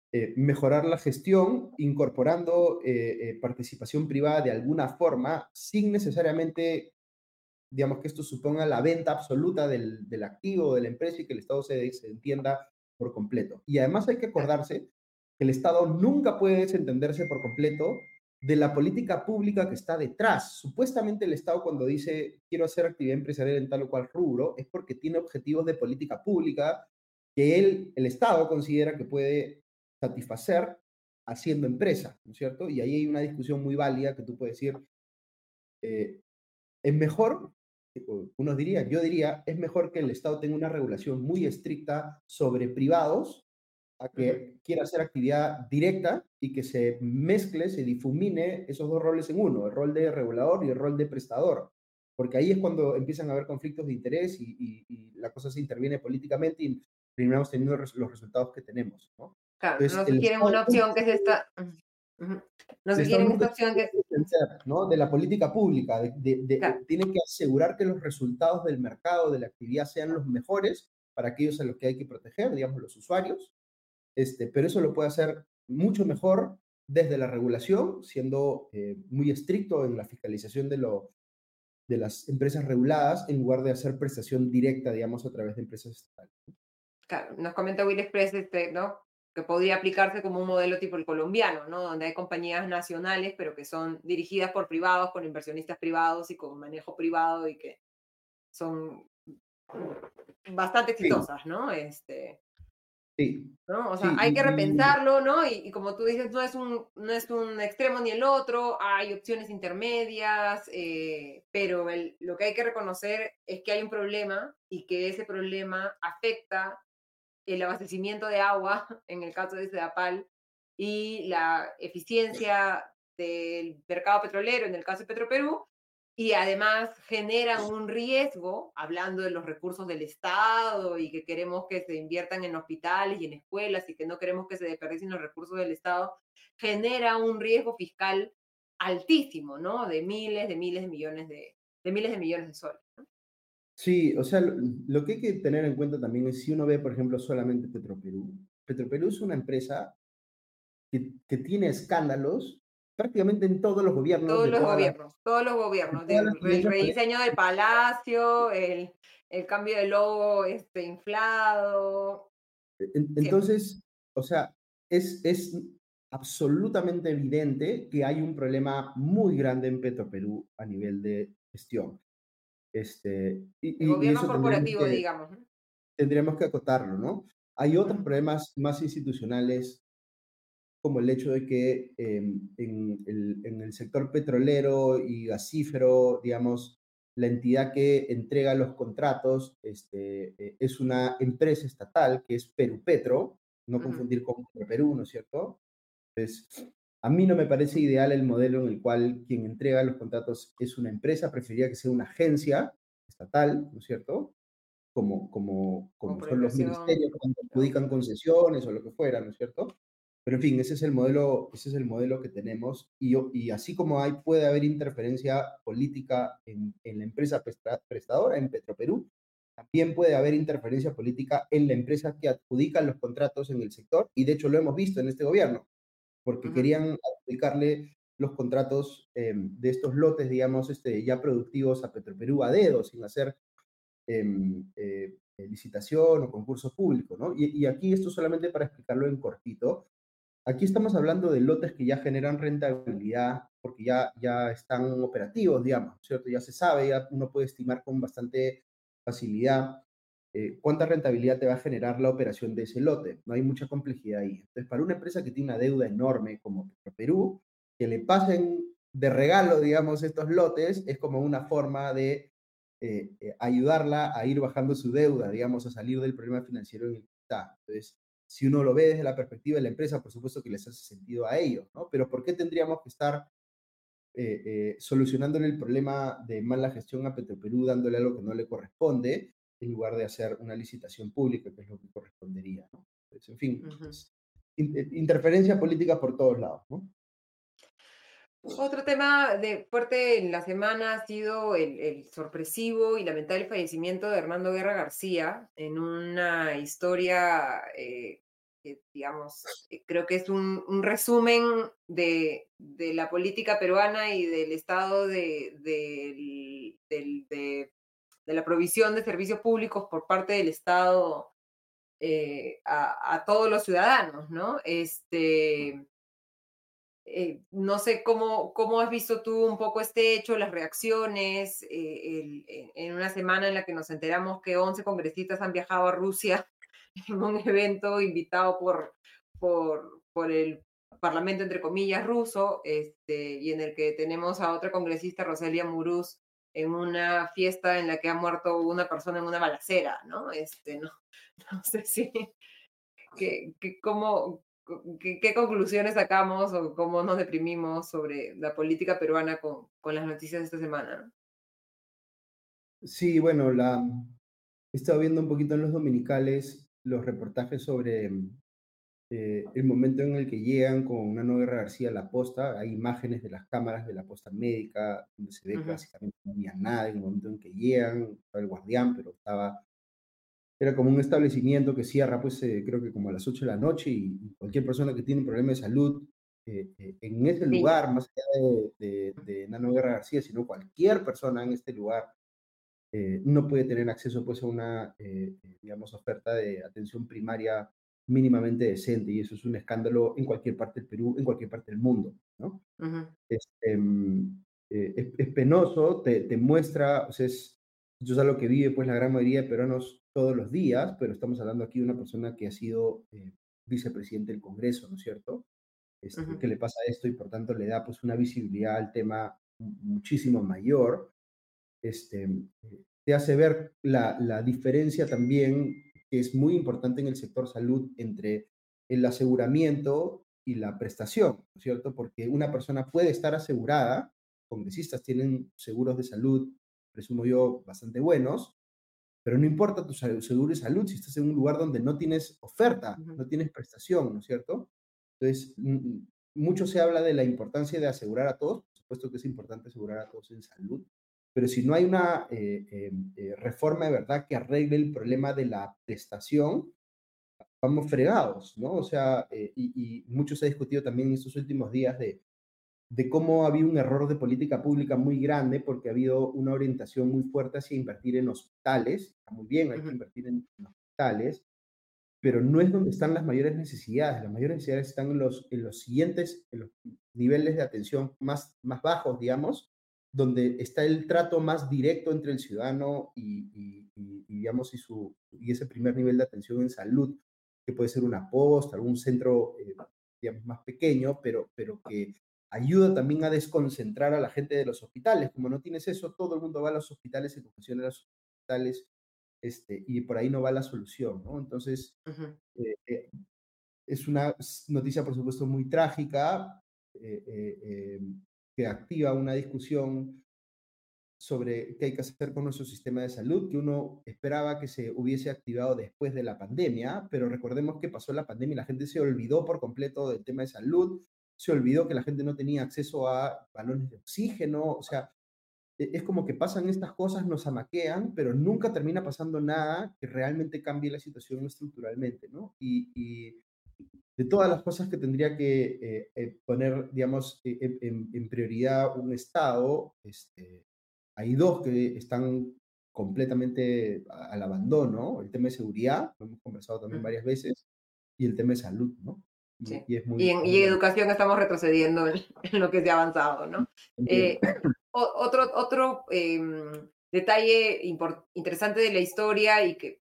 mejorar la gestión incorporando participación privada de alguna forma, sin necesariamente, digamos, que esto suponga la venta absoluta del activo de la empresa y que el Estado se entienda por completo. Y además hay que Claro, acordarse que el Estado nunca puede desentenderse por completo de la política pública que está detrás. Supuestamente el Estado cuando dice quiero hacer actividad empresarial en tal o cual rubro es porque tiene objetivos de política pública que el Estado considera que puede satisfacer haciendo empresa, ¿no es cierto? Y ahí hay una discusión muy válida que tú puedes decir, eh, es mejor, unos dirían, yo diría, es mejor que el Estado tenga una regulación muy estricta sobre privados a ujú, que quiera hacer actividad directa y que se mezcle, se difumine esos dos roles en uno, el rol de regulador y el rol de prestador. Porque ahí es cuando empiezan a haber conflictos de interés y la cosa se interviene políticamente y terminamos teniendo los resultados que tenemos, ¿no? claro, Entonces, no se quieren una opción que es esta, ujú, no el se Estado quieren nunca esta se opción que puede es, desprender, ¿no? De la política pública, claro, tiene que asegurar que los resultados del mercado, de la actividad, sean los mejores para aquellos a los que hay que proteger, digamos, los usuarios, pero eso lo puede hacer mucho mejor desde la regulación, siendo muy estricto en la fiscalización de las empresas reguladas, en lugar de hacer prestación directa, digamos, a través de empresas estatales. claro. Nos comenta Will Express, ¿no? Que podría aplicarse como un modelo tipo el colombiano, ¿no? Donde hay compañías nacionales, pero que son dirigidas por privados, con inversionistas privados y con manejo privado y que son bastante Sí, exitosas, ¿no? sí, ¿No? O sea, sí, hay que repensarlo, ¿no? Y como tú dices, no es un extremo ni el otro, hay opciones intermedias, pero lo que hay que reconocer es que hay un problema y que ese problema afecta el abastecimiento de agua, en el caso de Sedapal, y la eficiencia del mercado petrolero, en el caso de Petroperú, y además generan un riesgo, hablando de los recursos del Estado y que queremos que se inviertan en hospitales y en escuelas y que no queremos que se desperdicien los recursos del Estado, genera un riesgo fiscal altísimo, ¿no? De miles de millones de soles. sí, o sea, lo que hay que tener en cuenta también es si uno ve, por ejemplo, solamente Petroperú. Petroperú es una empresa que tiene escándalos prácticamente en todos los gobiernos Todos los de gobiernos, todas las el tendencias políticas. rediseño del palacio, el cambio de logo inflado, siempre. Entonces, o sea, es absolutamente evidente que hay un problema muy grande en Petroperú a nivel de gestión. El Y gobierno eso corporativo, digamos, ¿no? tendríamos que acotarlo, ¿no? Hay otros Ujú, problemas más institucionales como el hecho de que en el sector petrolero y gasífero, digamos, la entidad que entrega los contratos es una empresa estatal que es Perú Petro, no ujú, confundir con Perú, ¿no es cierto? Entonces, a mí no me parece ideal el modelo en el cual quien entrega los contratos es una empresa, preferiría que sea una agencia estatal, ¿no es cierto? como Como por son los inversión, ministerios cuando ¿no? adjudican concesiones o lo que fuera, ¿no es cierto? Pero en fin, ese es el modelo que tenemos y así como hay, puede haber interferencia política en la empresa prestadora, en Petroperú, también puede haber interferencia política en la empresa que adjudica los contratos en el sector y de hecho lo hemos visto en este gobierno, porque Ujú, querían adjudicarle los contratos de estos lotes, digamos, ya productivos a Petroperú a dedo, sin hacer licitación o concurso público, ¿no? Y aquí esto solamente para explicarlo en cortito. Aquí estamos hablando de lotes que ya generan rentabilidad porque ya están operativos, digamos, ¿cierto? Ya se sabe, ya uno puede estimar con bastante facilidad cuánta rentabilidad te va a generar la operación de ese lote. No hay mucha complejidad ahí. Entonces, para una empresa que tiene una deuda enorme como Perú, que le pasen de regalo, digamos, estos lotes, es como una forma de ayudarla a ir bajando su deuda, digamos, a salir del problema financiero en el que está. Entonces, si uno lo ve desde la perspectiva de la empresa, por supuesto que les hace sentido a ellos, ¿no? Pero ¿por qué tendríamos que estar solucionándole el problema de mala gestión a Petroperú, dándole algo que no le corresponde, en lugar de hacer una licitación pública, que es lo que correspondería, ¿no? Pues, en fin, ujú. interferencia política por todos lados, ¿no? Otro tema de fuerte en la semana ha sido el sorpresivo y lamentable fallecimiento de Hernando Guerra García en una historia digamos, creo que es un resumen de la política peruana y del estado de la provisión de servicios públicos por parte del Estado a todos los ciudadanos, ¿no? No sé cómo has visto tú un poco este hecho, las reacciones, en una semana en la que nos enteramos que 11 congresistas han viajado a Rusia en un evento invitado por el Parlamento, entre comillas, ruso, y en el que tenemos a otra congresista, Roselia Muruz, en una fiesta en la que ha muerto una persona en una balacera, ¿no? No, no sé si, cómo, qué conclusiones sacamos o cómo nos deprimimos sobre la política peruana con las noticias de esta semana, ¿no? Sí, bueno, he estado viendo un poquito en los dominicales los reportajes sobre el momento en el que llegan con Nano Guerra García a la posta. Hay imágenes de las cámaras de la posta médica, donde se ve que Ujú, básicamente no había nada en el momento en que llegan. Estaba el guardián, pero era como un establecimiento que cierra, pues creo que como a las 8 de la noche, y cualquier persona que tiene un problema de salud en ese sí, lugar, más allá de Nano Guerra García, sino cualquier persona en este lugar, no puede tener acceso pues a una, digamos, oferta de atención primaria mínimamente decente, y eso es un escándalo en cualquier parte del Perú, en cualquier parte del mundo, ¿no? ujú, Es penoso, te muestra, o sea, eso es algo que vive pues la gran mayoría de peruanos todos los días, pero estamos hablando aquí de una persona que ha sido vicepresidente del Congreso, ¿no es cierto? ujú, Que le pasa esto, y por tanto le da pues una visibilidad al tema muchísimo mayor. Te hace ver la diferencia también, que es muy importante en el sector salud, entre el aseguramiento y la prestación, ¿no es cierto? Porque una persona puede estar asegurada, congresistas tienen seguros de salud, presumo yo, bastante buenos, pero no importa tu seguro de salud si estás en un lugar donde no tienes oferta, ujú, no tienes prestación, ¿no es cierto? Entonces, mucho se habla de la importancia de asegurar a todos, por supuesto que es importante asegurar a todos en salud, pero si no hay una reforma de verdad que arregle el problema de la prestación, vamos fregados, ¿no? O sea, y mucho se ha discutido también en estos últimos días de cómo había un error de política pública muy grande, porque ha habido una orientación muy fuerte hacia invertir en hospitales. Está muy bien, hay que ujú, invertir en hospitales, pero no es donde están las mayores necesidades. Las mayores necesidades están en los siguientes, en los niveles de atención más bajos, digamos, donde está el trato más directo entre el ciudadano digamos, y ese primer nivel de atención en salud, que puede ser una posta, algún centro, digamos, más pequeño, pero que ayuda también a desconcentrar a la gente de los hospitales. Como no tienes eso, todo el mundo va a los hospitales, se confesiona a los hospitales, y por ahí no va la solución, ¿no? Entonces, ujú. eh, eh, es una noticia, por supuesto, muy trágica, eh, eh, eh, que activa una discusión sobre qué hay que hacer con nuestro sistema de salud, que uno esperaba que se hubiese activado después de la pandemia, pero recordemos que pasó la pandemia y la gente se olvidó por completo del tema de salud, se olvidó que la gente no tenía acceso a balones de oxígeno. O sea, es como que pasan estas cosas, nos amaquean, pero nunca termina pasando nada que realmente cambie la situación estructuralmente, ¿no? Y de todas las cosas que tendría que poner, digamos, en prioridad un Estado, hay dos que están completamente al abandono: el tema de seguridad, lo hemos conversado también Ujú, varias veces, y el tema de salud, ¿no? sí. Y es Y muy, en, es y muy en lamentable. educación estamos retrocediendo en lo que se ha avanzado, ¿no? También. Eh, otro detalle interesante de la historia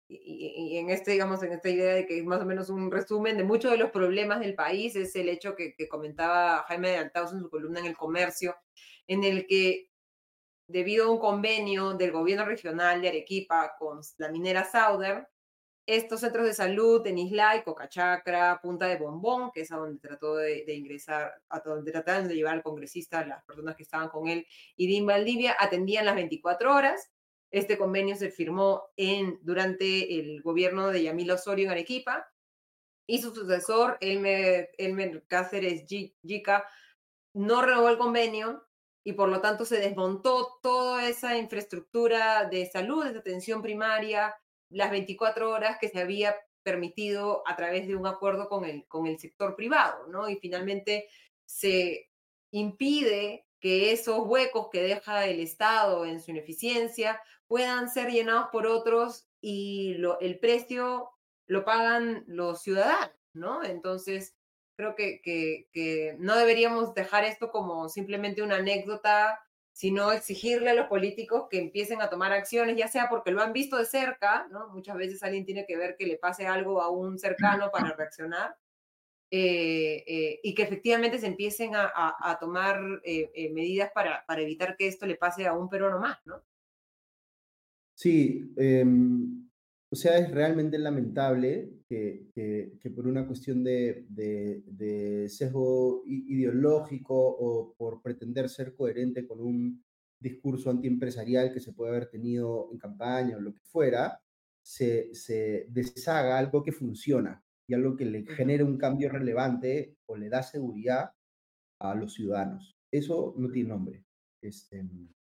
y en digamos, en esta idea de que es más o menos un resumen de muchos de los problemas del país es el hecho que comentaba Jaime de Altaus en su columna en El Comercio, en el que debido a un convenio del gobierno regional de Arequipa con la minera Sauder, estos centros de salud en Islay, Cocachacra, Punta de Bombón, que es a donde trató de ingresar, a donde trataron de llevar al congresista a las personas que estaban con él, y de Valdivia, atendían las 24 horas. Este convenio se firmó durante el gobierno de Yamil Osorio en Arequipa, y su sucesor, Elmer Cáceres Yica, no renovó el convenio y por lo tanto se desmontó toda esa infraestructura de salud, de atención primaria, las 24 horas que se había permitido a través de un acuerdo con el sector privado, ¿no? Y finalmente se impide que esos huecos que deja el Estado en su ineficiencia puedan ser llenados por otros y el precio lo pagan los ciudadanos, ¿no? Entonces, creo que no deberíamos dejar esto como simplemente una anécdota, sino exigirle a los políticos que empiecen a tomar acciones, ya sea porque lo han visto de cerca, ¿no? Muchas veces alguien tiene que ver que le pase algo a un cercano para reaccionar, y que efectivamente se empiecen a tomar medidas para evitar que esto le pase a un peruano más, ¿no? Sí, o sea, es realmente lamentable que por una cuestión de sesgo ideológico o por pretender ser coherente con un discurso antiempresarial que se puede haber tenido en campaña o lo que fuera, se deshaga algo que funciona y algo que le Ujú, genere un cambio relevante o le da seguridad a los ciudadanos. Eso no tiene nombre. Este,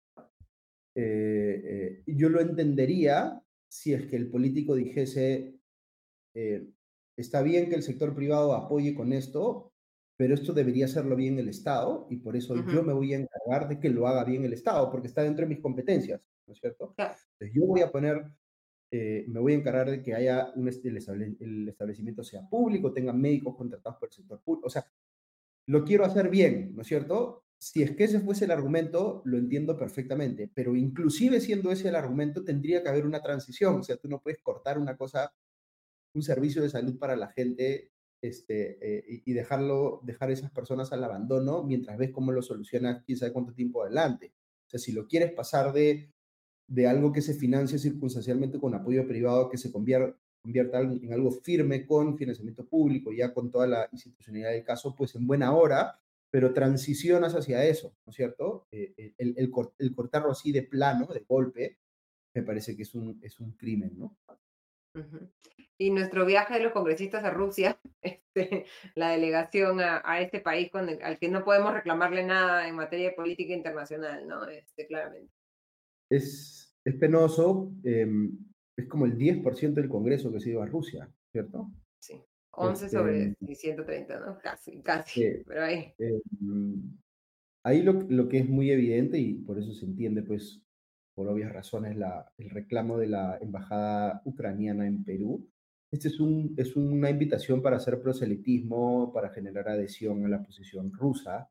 yo lo entendería si es que el político dijese, eh, está bien que el sector privado apoye con esto, pero esto debería hacerlo bien el Estado y por eso yo ujú, me voy a encargar de que lo haga bien el Estado, porque está dentro de mis competencias, ¿no es cierto? claro, Entonces yo voy a poner, me voy a encargar de que haya el establecimiento sea público, tenga médicos contratados por el sector público, o sea, lo quiero hacer bien, ¿no es cierto? Si es que ese fuese el argumento, lo entiendo perfectamente, pero inclusive siendo ese el argumento, tendría que haber una transición, o sea, tú no puedes cortar una cosa, un servicio de salud para la gente y dejar a esas personas al abandono mientras ves cómo lo solucionas quién sabe cuánto tiempo adelante. O sea, si lo quieres pasar de algo que se financie circunstancialmente con apoyo privado, que se convierta en algo firme con financiamiento público, ya con toda la institucionalidad del caso, pues en buena hora, pero transicionas hacia eso, ¿no es cierto? El cortarlo así de plano, de golpe, me parece que es un crimen, ¿no? ujú. Y nuestro viaje de los congresistas a Rusia, la delegación a este país al que no podemos reclamarle nada en materia de política internacional, ¿no? Claramente. Es penoso, es como el 10% del Congreso que se iba a Rusia, ¿cierto? Sí, 11 Este, sobre 130, ¿no? Casi, casi, eh, pero ahí. Ahí lo que es muy evidente, y por eso se entiende, pues, por obvias razones, el reclamo de la embajada ucraniana en Perú. Es una invitación para hacer proselitismo, para generar adhesión a la posición rusa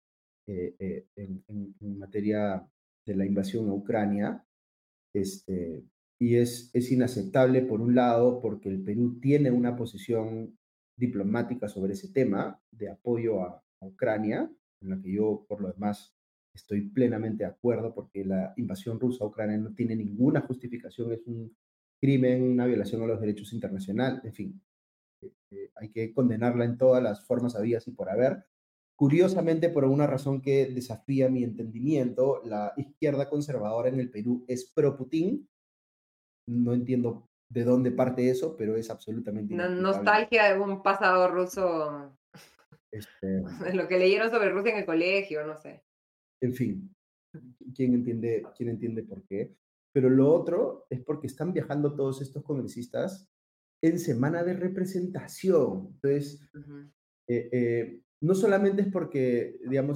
en materia de la invasión a Ucrania. Este, y es inaceptable, por un lado, porque el Perú tiene una posición diplomática sobre ese tema de apoyo a Ucrania, en la que yo, por lo demás, estoy plenamente de acuerdo, porque la invasión rusa a Ucrania no tiene ninguna justificación, es un crimen, una violación a los derechos internacionales, en fin, hay que condenarla en todas las formas habidas y por haber. Curiosamente, por una razón que desafía mi entendimiento, la izquierda conservadora en el Perú es pro-Putin. No entiendo de dónde parte eso, pero es absolutamente inexplicable. Nostalgia de un pasado ruso, Este, de lo que leyeron sobre Rusia en el colegio, no sé. en fin, ¿quién entiende por qué? Pero lo otro es porque están viajando todos estos congresistas en semana de representación. Entonces, Ujú. no solamente es porque, digamos,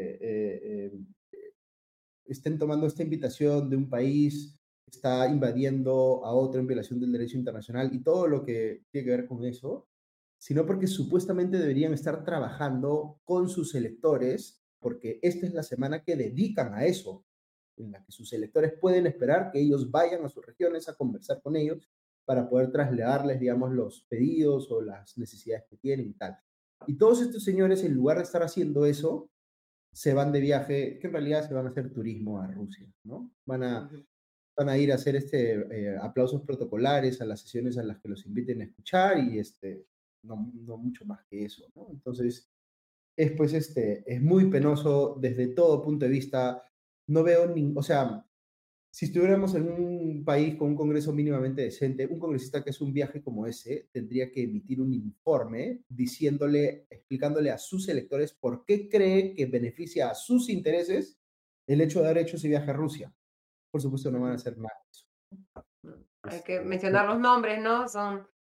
estén tomando esta invitación de un país que está invadiendo a otro en violación del derecho internacional y todo lo que tiene que ver con eso, sino porque supuestamente deberían estar trabajando con sus electores, porque esta es la semana que dedican a eso, en la que sus electores pueden esperar que ellos vayan a sus regiones a conversar con ellos para poder trasladarles, digamos, los pedidos o las necesidades que tienen y tal. Y todos estos señores, en lugar de estar haciendo eso, se van de viaje, que en realidad se van a hacer turismo a Rusia, ¿no? Ujú. Van a ir a hacer aplausos protocolares a las sesiones a las que los inviten a escuchar y no mucho más que eso, ¿no? Entonces, es muy penoso desde todo punto de vista. No veo o sea, si estuviéramos en un país con un congreso mínimamente decente, un congresista que hace un viaje como ese tendría que emitir un informe explicándole a sus electores por qué cree que beneficia a sus intereses el hecho de haber hecho ese viaje a Rusia. Por supuesto, no van a Ujú. hacer nada de eso. Hay que No, mencionar los nombres, ¿no? Son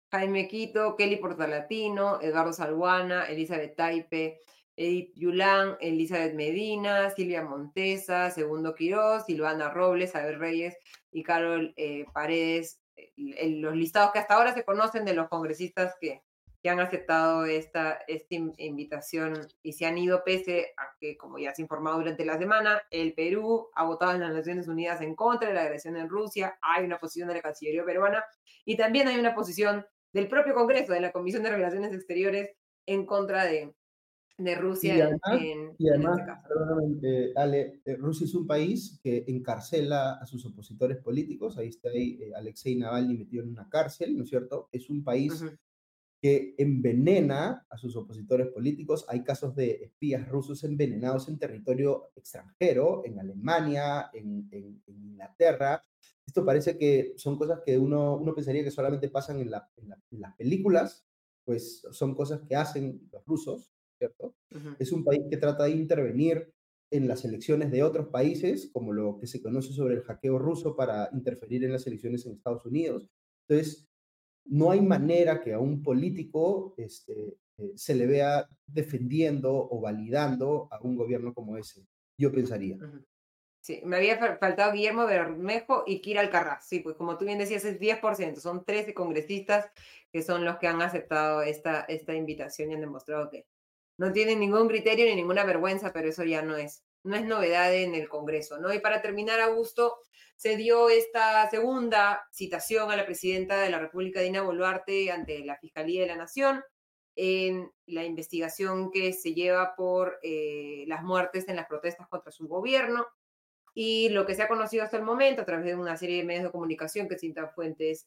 Jaime Quito, Kelly Portalatino, Eduardo Salguana, Elizabeth Taipe, Edith Yulán, Elizabeth Medina, Silvia Montesa, Segundo Quirós, Silvana Robles, Abel Reyes y Carol Paredes. Los listados que hasta ahora se conocen de los congresistas que han aceptado esta invitación y se han ido pese a que, como ya se ha informado durante la semana, el Perú ha votado en las Naciones Unidas en contra de la agresión en Rusia, hay una posición de la Cancillería peruana y también hay una posición del propio Congreso, de la Comisión de Relaciones Exteriores, en contra de Y Rusia además, en este caso. perdóname, Ale, Rusia es un país que encarcela a sus opositores políticos. Ahí está Alexei Navalny metido en una cárcel, ¿no es cierto? Es un país Ujú, que envenena a sus opositores políticos. Hay casos de espías rusos envenenados en territorio extranjero, en Alemania, en Inglaterra. Esto parece que son cosas que uno pensaría que solamente pasan en las películas, pues son cosas que hacen los rusos, ¿cierto? ujú, Es un país que trata de intervenir en las elecciones de otros países, como lo que se conoce sobre el hackeo ruso para interferir en las elecciones en Estados Unidos. Entonces, no hay manera que a un político se le vea defendiendo o validando a un gobierno como ese, yo pensaría. ujú. Sí, me había faltado Guillermo Bermejo y Kira Alcaraz. Sí, pues como tú bien decías, es 10%. Son 13 congresistas que son los que han aceptado esta invitación y han demostrado que no tienen ningún criterio ni ninguna vergüenza, pero eso ya no es novedad en el Congreso, ¿no? Y para terminar, Augusto, se dio esta segunda citación a la presidenta de la República, Dina Boluarte, ante la Fiscalía de la Nación en la investigación que se lleva por las muertes en las protestas contra su gobierno. Y lo que se ha conocido hasta el momento a través de una serie de medios de comunicación que citan fuentes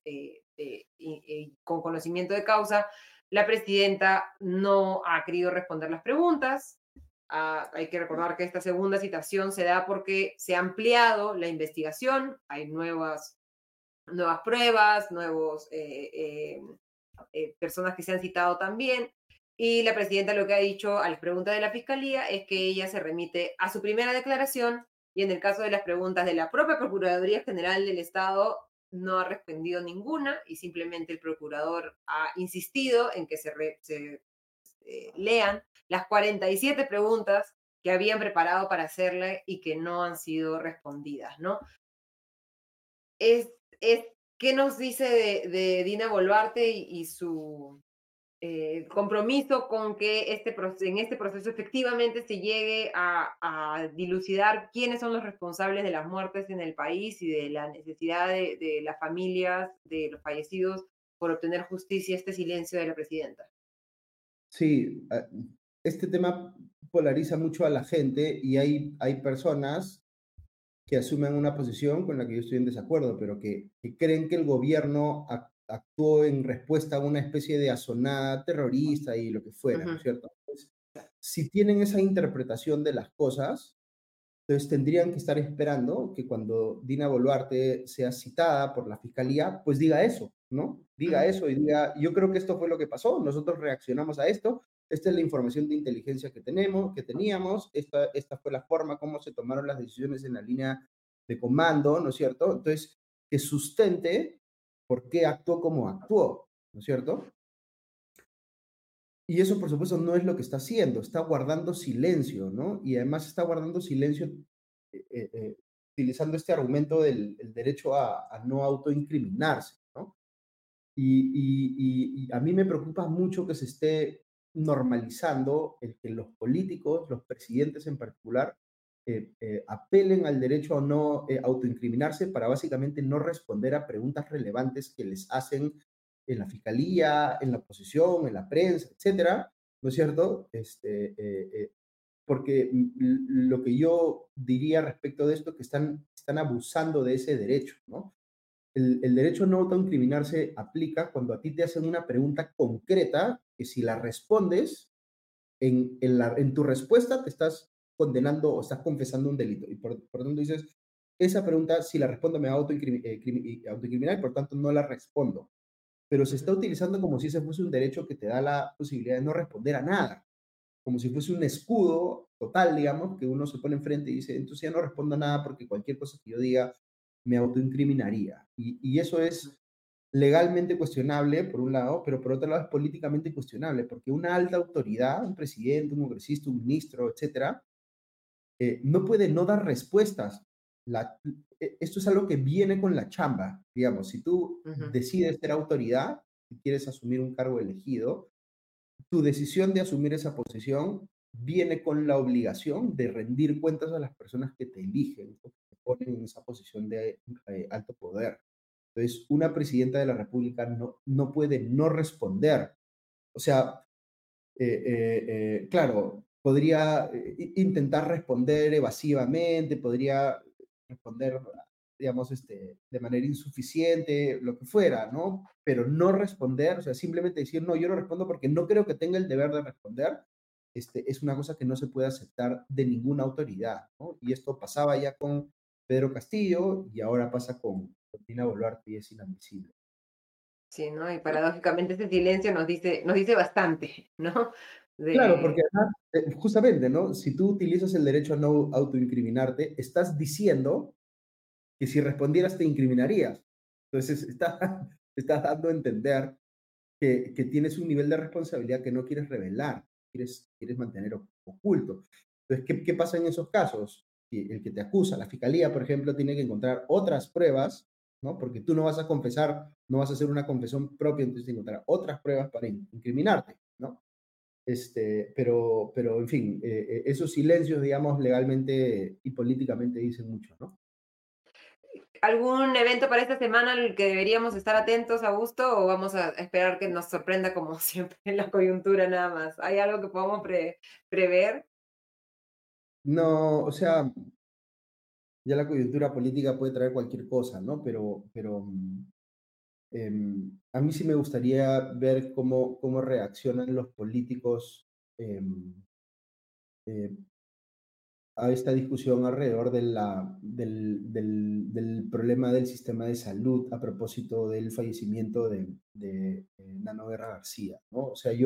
con conocimiento de causa, la presidenta no ha querido responder las preguntas. Hay que recordar que esta segunda citación se da porque se ha ampliado la investigación, hay nuevas pruebas, nuevos personas que se han citado también. Y la presidenta lo que ha dicho a las preguntas de la fiscalía es que ella se remite a su primera declaración y en el caso de las preguntas de la propia Procuraduría General del Estado no ha respondido ninguna y simplemente el procurador ha insistido en que se lean las 47 preguntas que habían preparado para hacerle y que no han sido respondidas, ¿no? Es, es, ¿Qué nos dice de Dina Boluarte y su compromiso con que en este proceso efectivamente se llegue a dilucidar quiénes son los responsables de las muertes en el país y de la necesidad de las familias de los fallecidos por obtener justicia, este silencio de la presidenta? Sí, este tema polariza mucho a la gente y hay personas que asumen una posición con la que yo estoy en desacuerdo, pero que creen que el gobierno actuó en respuesta a una especie de asonada terrorista y lo que fuera, ¿no es Ujú, cierto? Entonces, si tienen esa interpretación de las cosas, entonces tendrían que estar esperando que cuando Dina Boluarte sea citada por la fiscalía, pues diga eso, ¿no? Diga ujú, eso y diga, yo creo que esto fue lo que pasó, nosotros reaccionamos a esto, esta es la información de inteligencia que teníamos, esta fue la forma como se tomaron las decisiones en la línea de comando, ¿no es cierto? Entonces, que sustente por qué actuó como actuó, ¿no es cierto? Y eso, por supuesto, no es lo que está haciendo, está guardando silencio, ¿no? Y además está guardando silencio utilizando este argumento del el derecho a no autoincriminarse, ¿no? Y a mí me preocupa mucho que se esté normalizando el que los políticos, los presidentes en particular, apelen al derecho a no autoincriminarse para básicamente no responder a preguntas relevantes que les hacen en la fiscalía, en la oposición, en la prensa, etcétera, ¿no es cierto? Porque lo que yo diría respecto de esto, que están abusando de ese derecho, ¿no? El derecho a no autoincriminarse aplica cuando a ti te hacen una pregunta concreta que si la respondes, en tu respuesta te estás condenando o estás confesando un delito. Y por tanto dices, esa pregunta, si la respondo, me va a autoincriminar y por tanto no la respondo. Pero se está ujú. utilizando como si ese fuese un derecho que te da la posibilidad de no responder a nada, como si fuese un escudo total, digamos, que uno se pone enfrente y dice, entonces ya no respondo a nada porque cualquier cosa que yo diga me autoincriminaría. Y eso Ujú. legalmente cuestionable, por un lado, pero por otro lado es políticamente cuestionable, porque una alta autoridad, un presidente, un congresista, un ministro, etcétera, no puede no dar respuestas. Esto es algo que viene con la chamba, digamos. Si tú Ujú. decides ser autoridad, si quieres asumir un cargo elegido, tu decisión de asumir esa posición viene con la obligación de rendir cuentas a las personas que te eligen o que te ponen en esa posición de alto poder. Entonces, una presidenta de la República no puede no responder. O sea, claro, podría intentar responder evasivamente, podría responder, digamos, de manera insuficiente, lo que fuera, ¿no? Pero no responder, o sea, simplemente decir, no, yo no respondo porque no creo que tenga el deber de responder, es una cosa que no se puede aceptar de ninguna autoridad, ¿no? Y esto pasaba ya con Pedro Castillo y ahora pasa con Dina Boluarte y es inadmisible. Sí, ¿no? Y paradójicamente ese silencio nos dice bastante, ¿no? Claro, porque De, además, justamente, ¿no? Si tú utilizas el derecho a no autoincriminarte, estás diciendo que si respondieras te incriminarías. Entonces, estás dando a entender que tienes un nivel de responsabilidad que no quieres revelar, quieres mantener oculto. Entonces, ¿qué pasa en esos casos? Si el que te acusa, la fiscalía, por ejemplo, tiene que encontrar otras pruebas, ¿no? Porque tú no vas a confesar, no vas a hacer una confesión propia, entonces tienes que encontrar otras pruebas para incriminarte, ¿no? Pero en fin, esos silencios, digamos, legalmente y políticamente dicen mucho, ¿no? ¿algún evento para esta semana al que deberíamos estar atentos, Augusto, o vamos a esperar que nos sorprenda como siempre en la coyuntura nada más? ¿Hay algo que podamos prever? No, o sea, ya la coyuntura política puede traer cualquier cosa, ¿no? A mí sí me gustaría ver cómo reaccionan los políticos em, eh, a esta discusión alrededor del problema del sistema de salud a propósito del fallecimiento de Nano Guerra García, ¿no? O sea,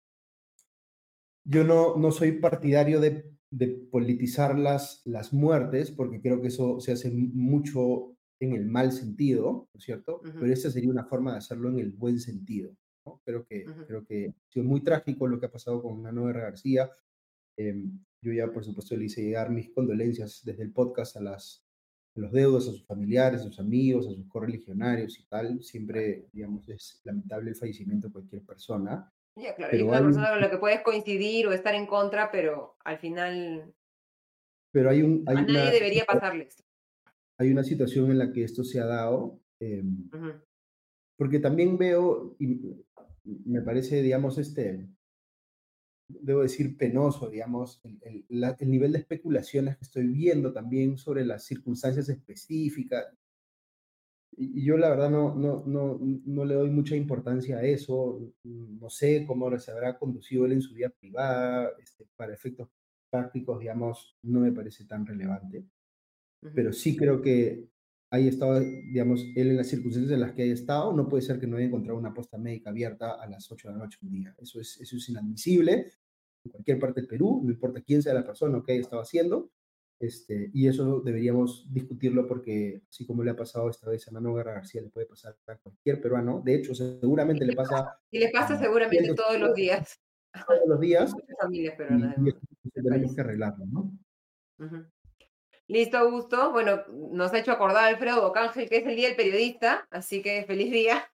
yo no soy partidario de politizar las muertes, porque creo que eso se hace mucho en el mal sentido, ¿no es cierto? Ujú, Pero esa sería una forma de hacerlo en el buen sentido, ¿no? ujú. Creo que ha sido muy trágico lo que ha pasado con Nano Guerra García. Yo ya, por supuesto, le hice llegar mis condolencias desde el podcast a los deudos, a sus familiares, a sus amigos, a sus correligionarios y tal. Siempre, digamos, es lamentable el fallecimiento de cualquier persona, Ya, claro, y es pero una persona con la que puedes coincidir o estar en contra, pero al final pero a nadie debería pasarle esto. hay una situación en la que esto se ha dado, Ujú. porque también veo, y me parece, digamos, debo decir, penoso, digamos, el nivel de especulaciones que estoy viendo también sobre las circunstancias específicas. Y yo la verdad no le doy mucha importancia a eso. No sé cómo se habrá conducido él en su vida privada. Para efectos prácticos, digamos, no me parece tan relevante. Ujú. Pero sí creo que haya estado, digamos, él en las circunstancias en las que haya estado, no puede ser que no haya encontrado una posta médica abierta a las 8 de la noche un día. Eso es inadmisible en cualquier parte del Perú, no importa quién sea la persona o qué haya estado haciendo. Y eso deberíamos discutirlo porque, así como le ha pasado esta vez a Nano Guerra García, le puede pasar a cualquier peruano. De hecho, seguramente le pasa Y le pasa a seguramente cientos todos los días todos los a días muchas familias peruanas y eso del tenemos país. que arreglarlo, ¿no? Ujú. Listo, Augusto. Bueno, nos ha hecho acordar Alfredo Bocángel que es el Día del Periodista, así que feliz día.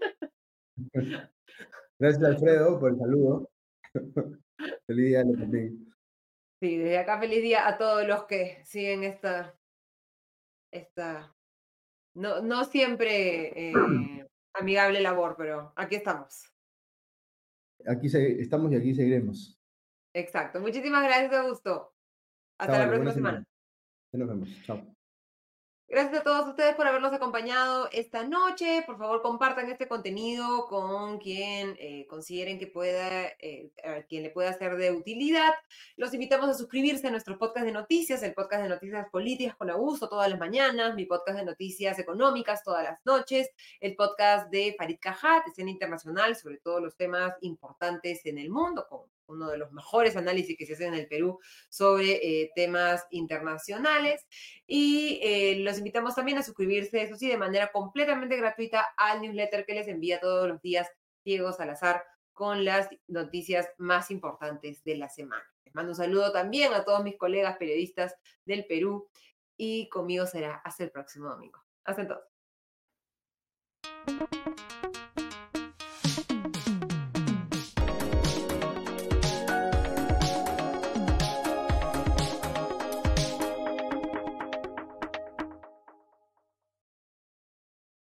Gracias, Alfredo, por el saludo. Feliz día también. Sí, desde acá feliz día a todos los que siguen esta no siempre amigable labor, pero aquí estamos. Estamos y aquí seguiremos. Exacto. Muchísimas gracias, Augusto. Hasta Chao, la Ale, buena próxima semana. semana. Ya nos vemos. Chao. Gracias a todos ustedes por habernos acompañado esta noche. Por favor, compartan este contenido con quien consideren que pueda, a quien le pueda ser de utilidad. Los invitamos a suscribirse a nuestro podcast de noticias, el podcast de noticias políticas con Augusto todas las mañanas, mi podcast de noticias económicas todas las noches, el podcast de Farid Cajat, escena internacional sobre todos los temas importantes en el mundo, con uno de los mejores análisis que se hacen en el Perú sobre temas internacionales. Y los invitamos también a suscribirse, eso sí, de manera completamente gratuita al newsletter que les envía todos los días Diego Salazar con las noticias más importantes de la semana. Les mando un saludo también a todos mis colegas periodistas del Perú y conmigo será hasta el próximo domingo. Hasta entonces.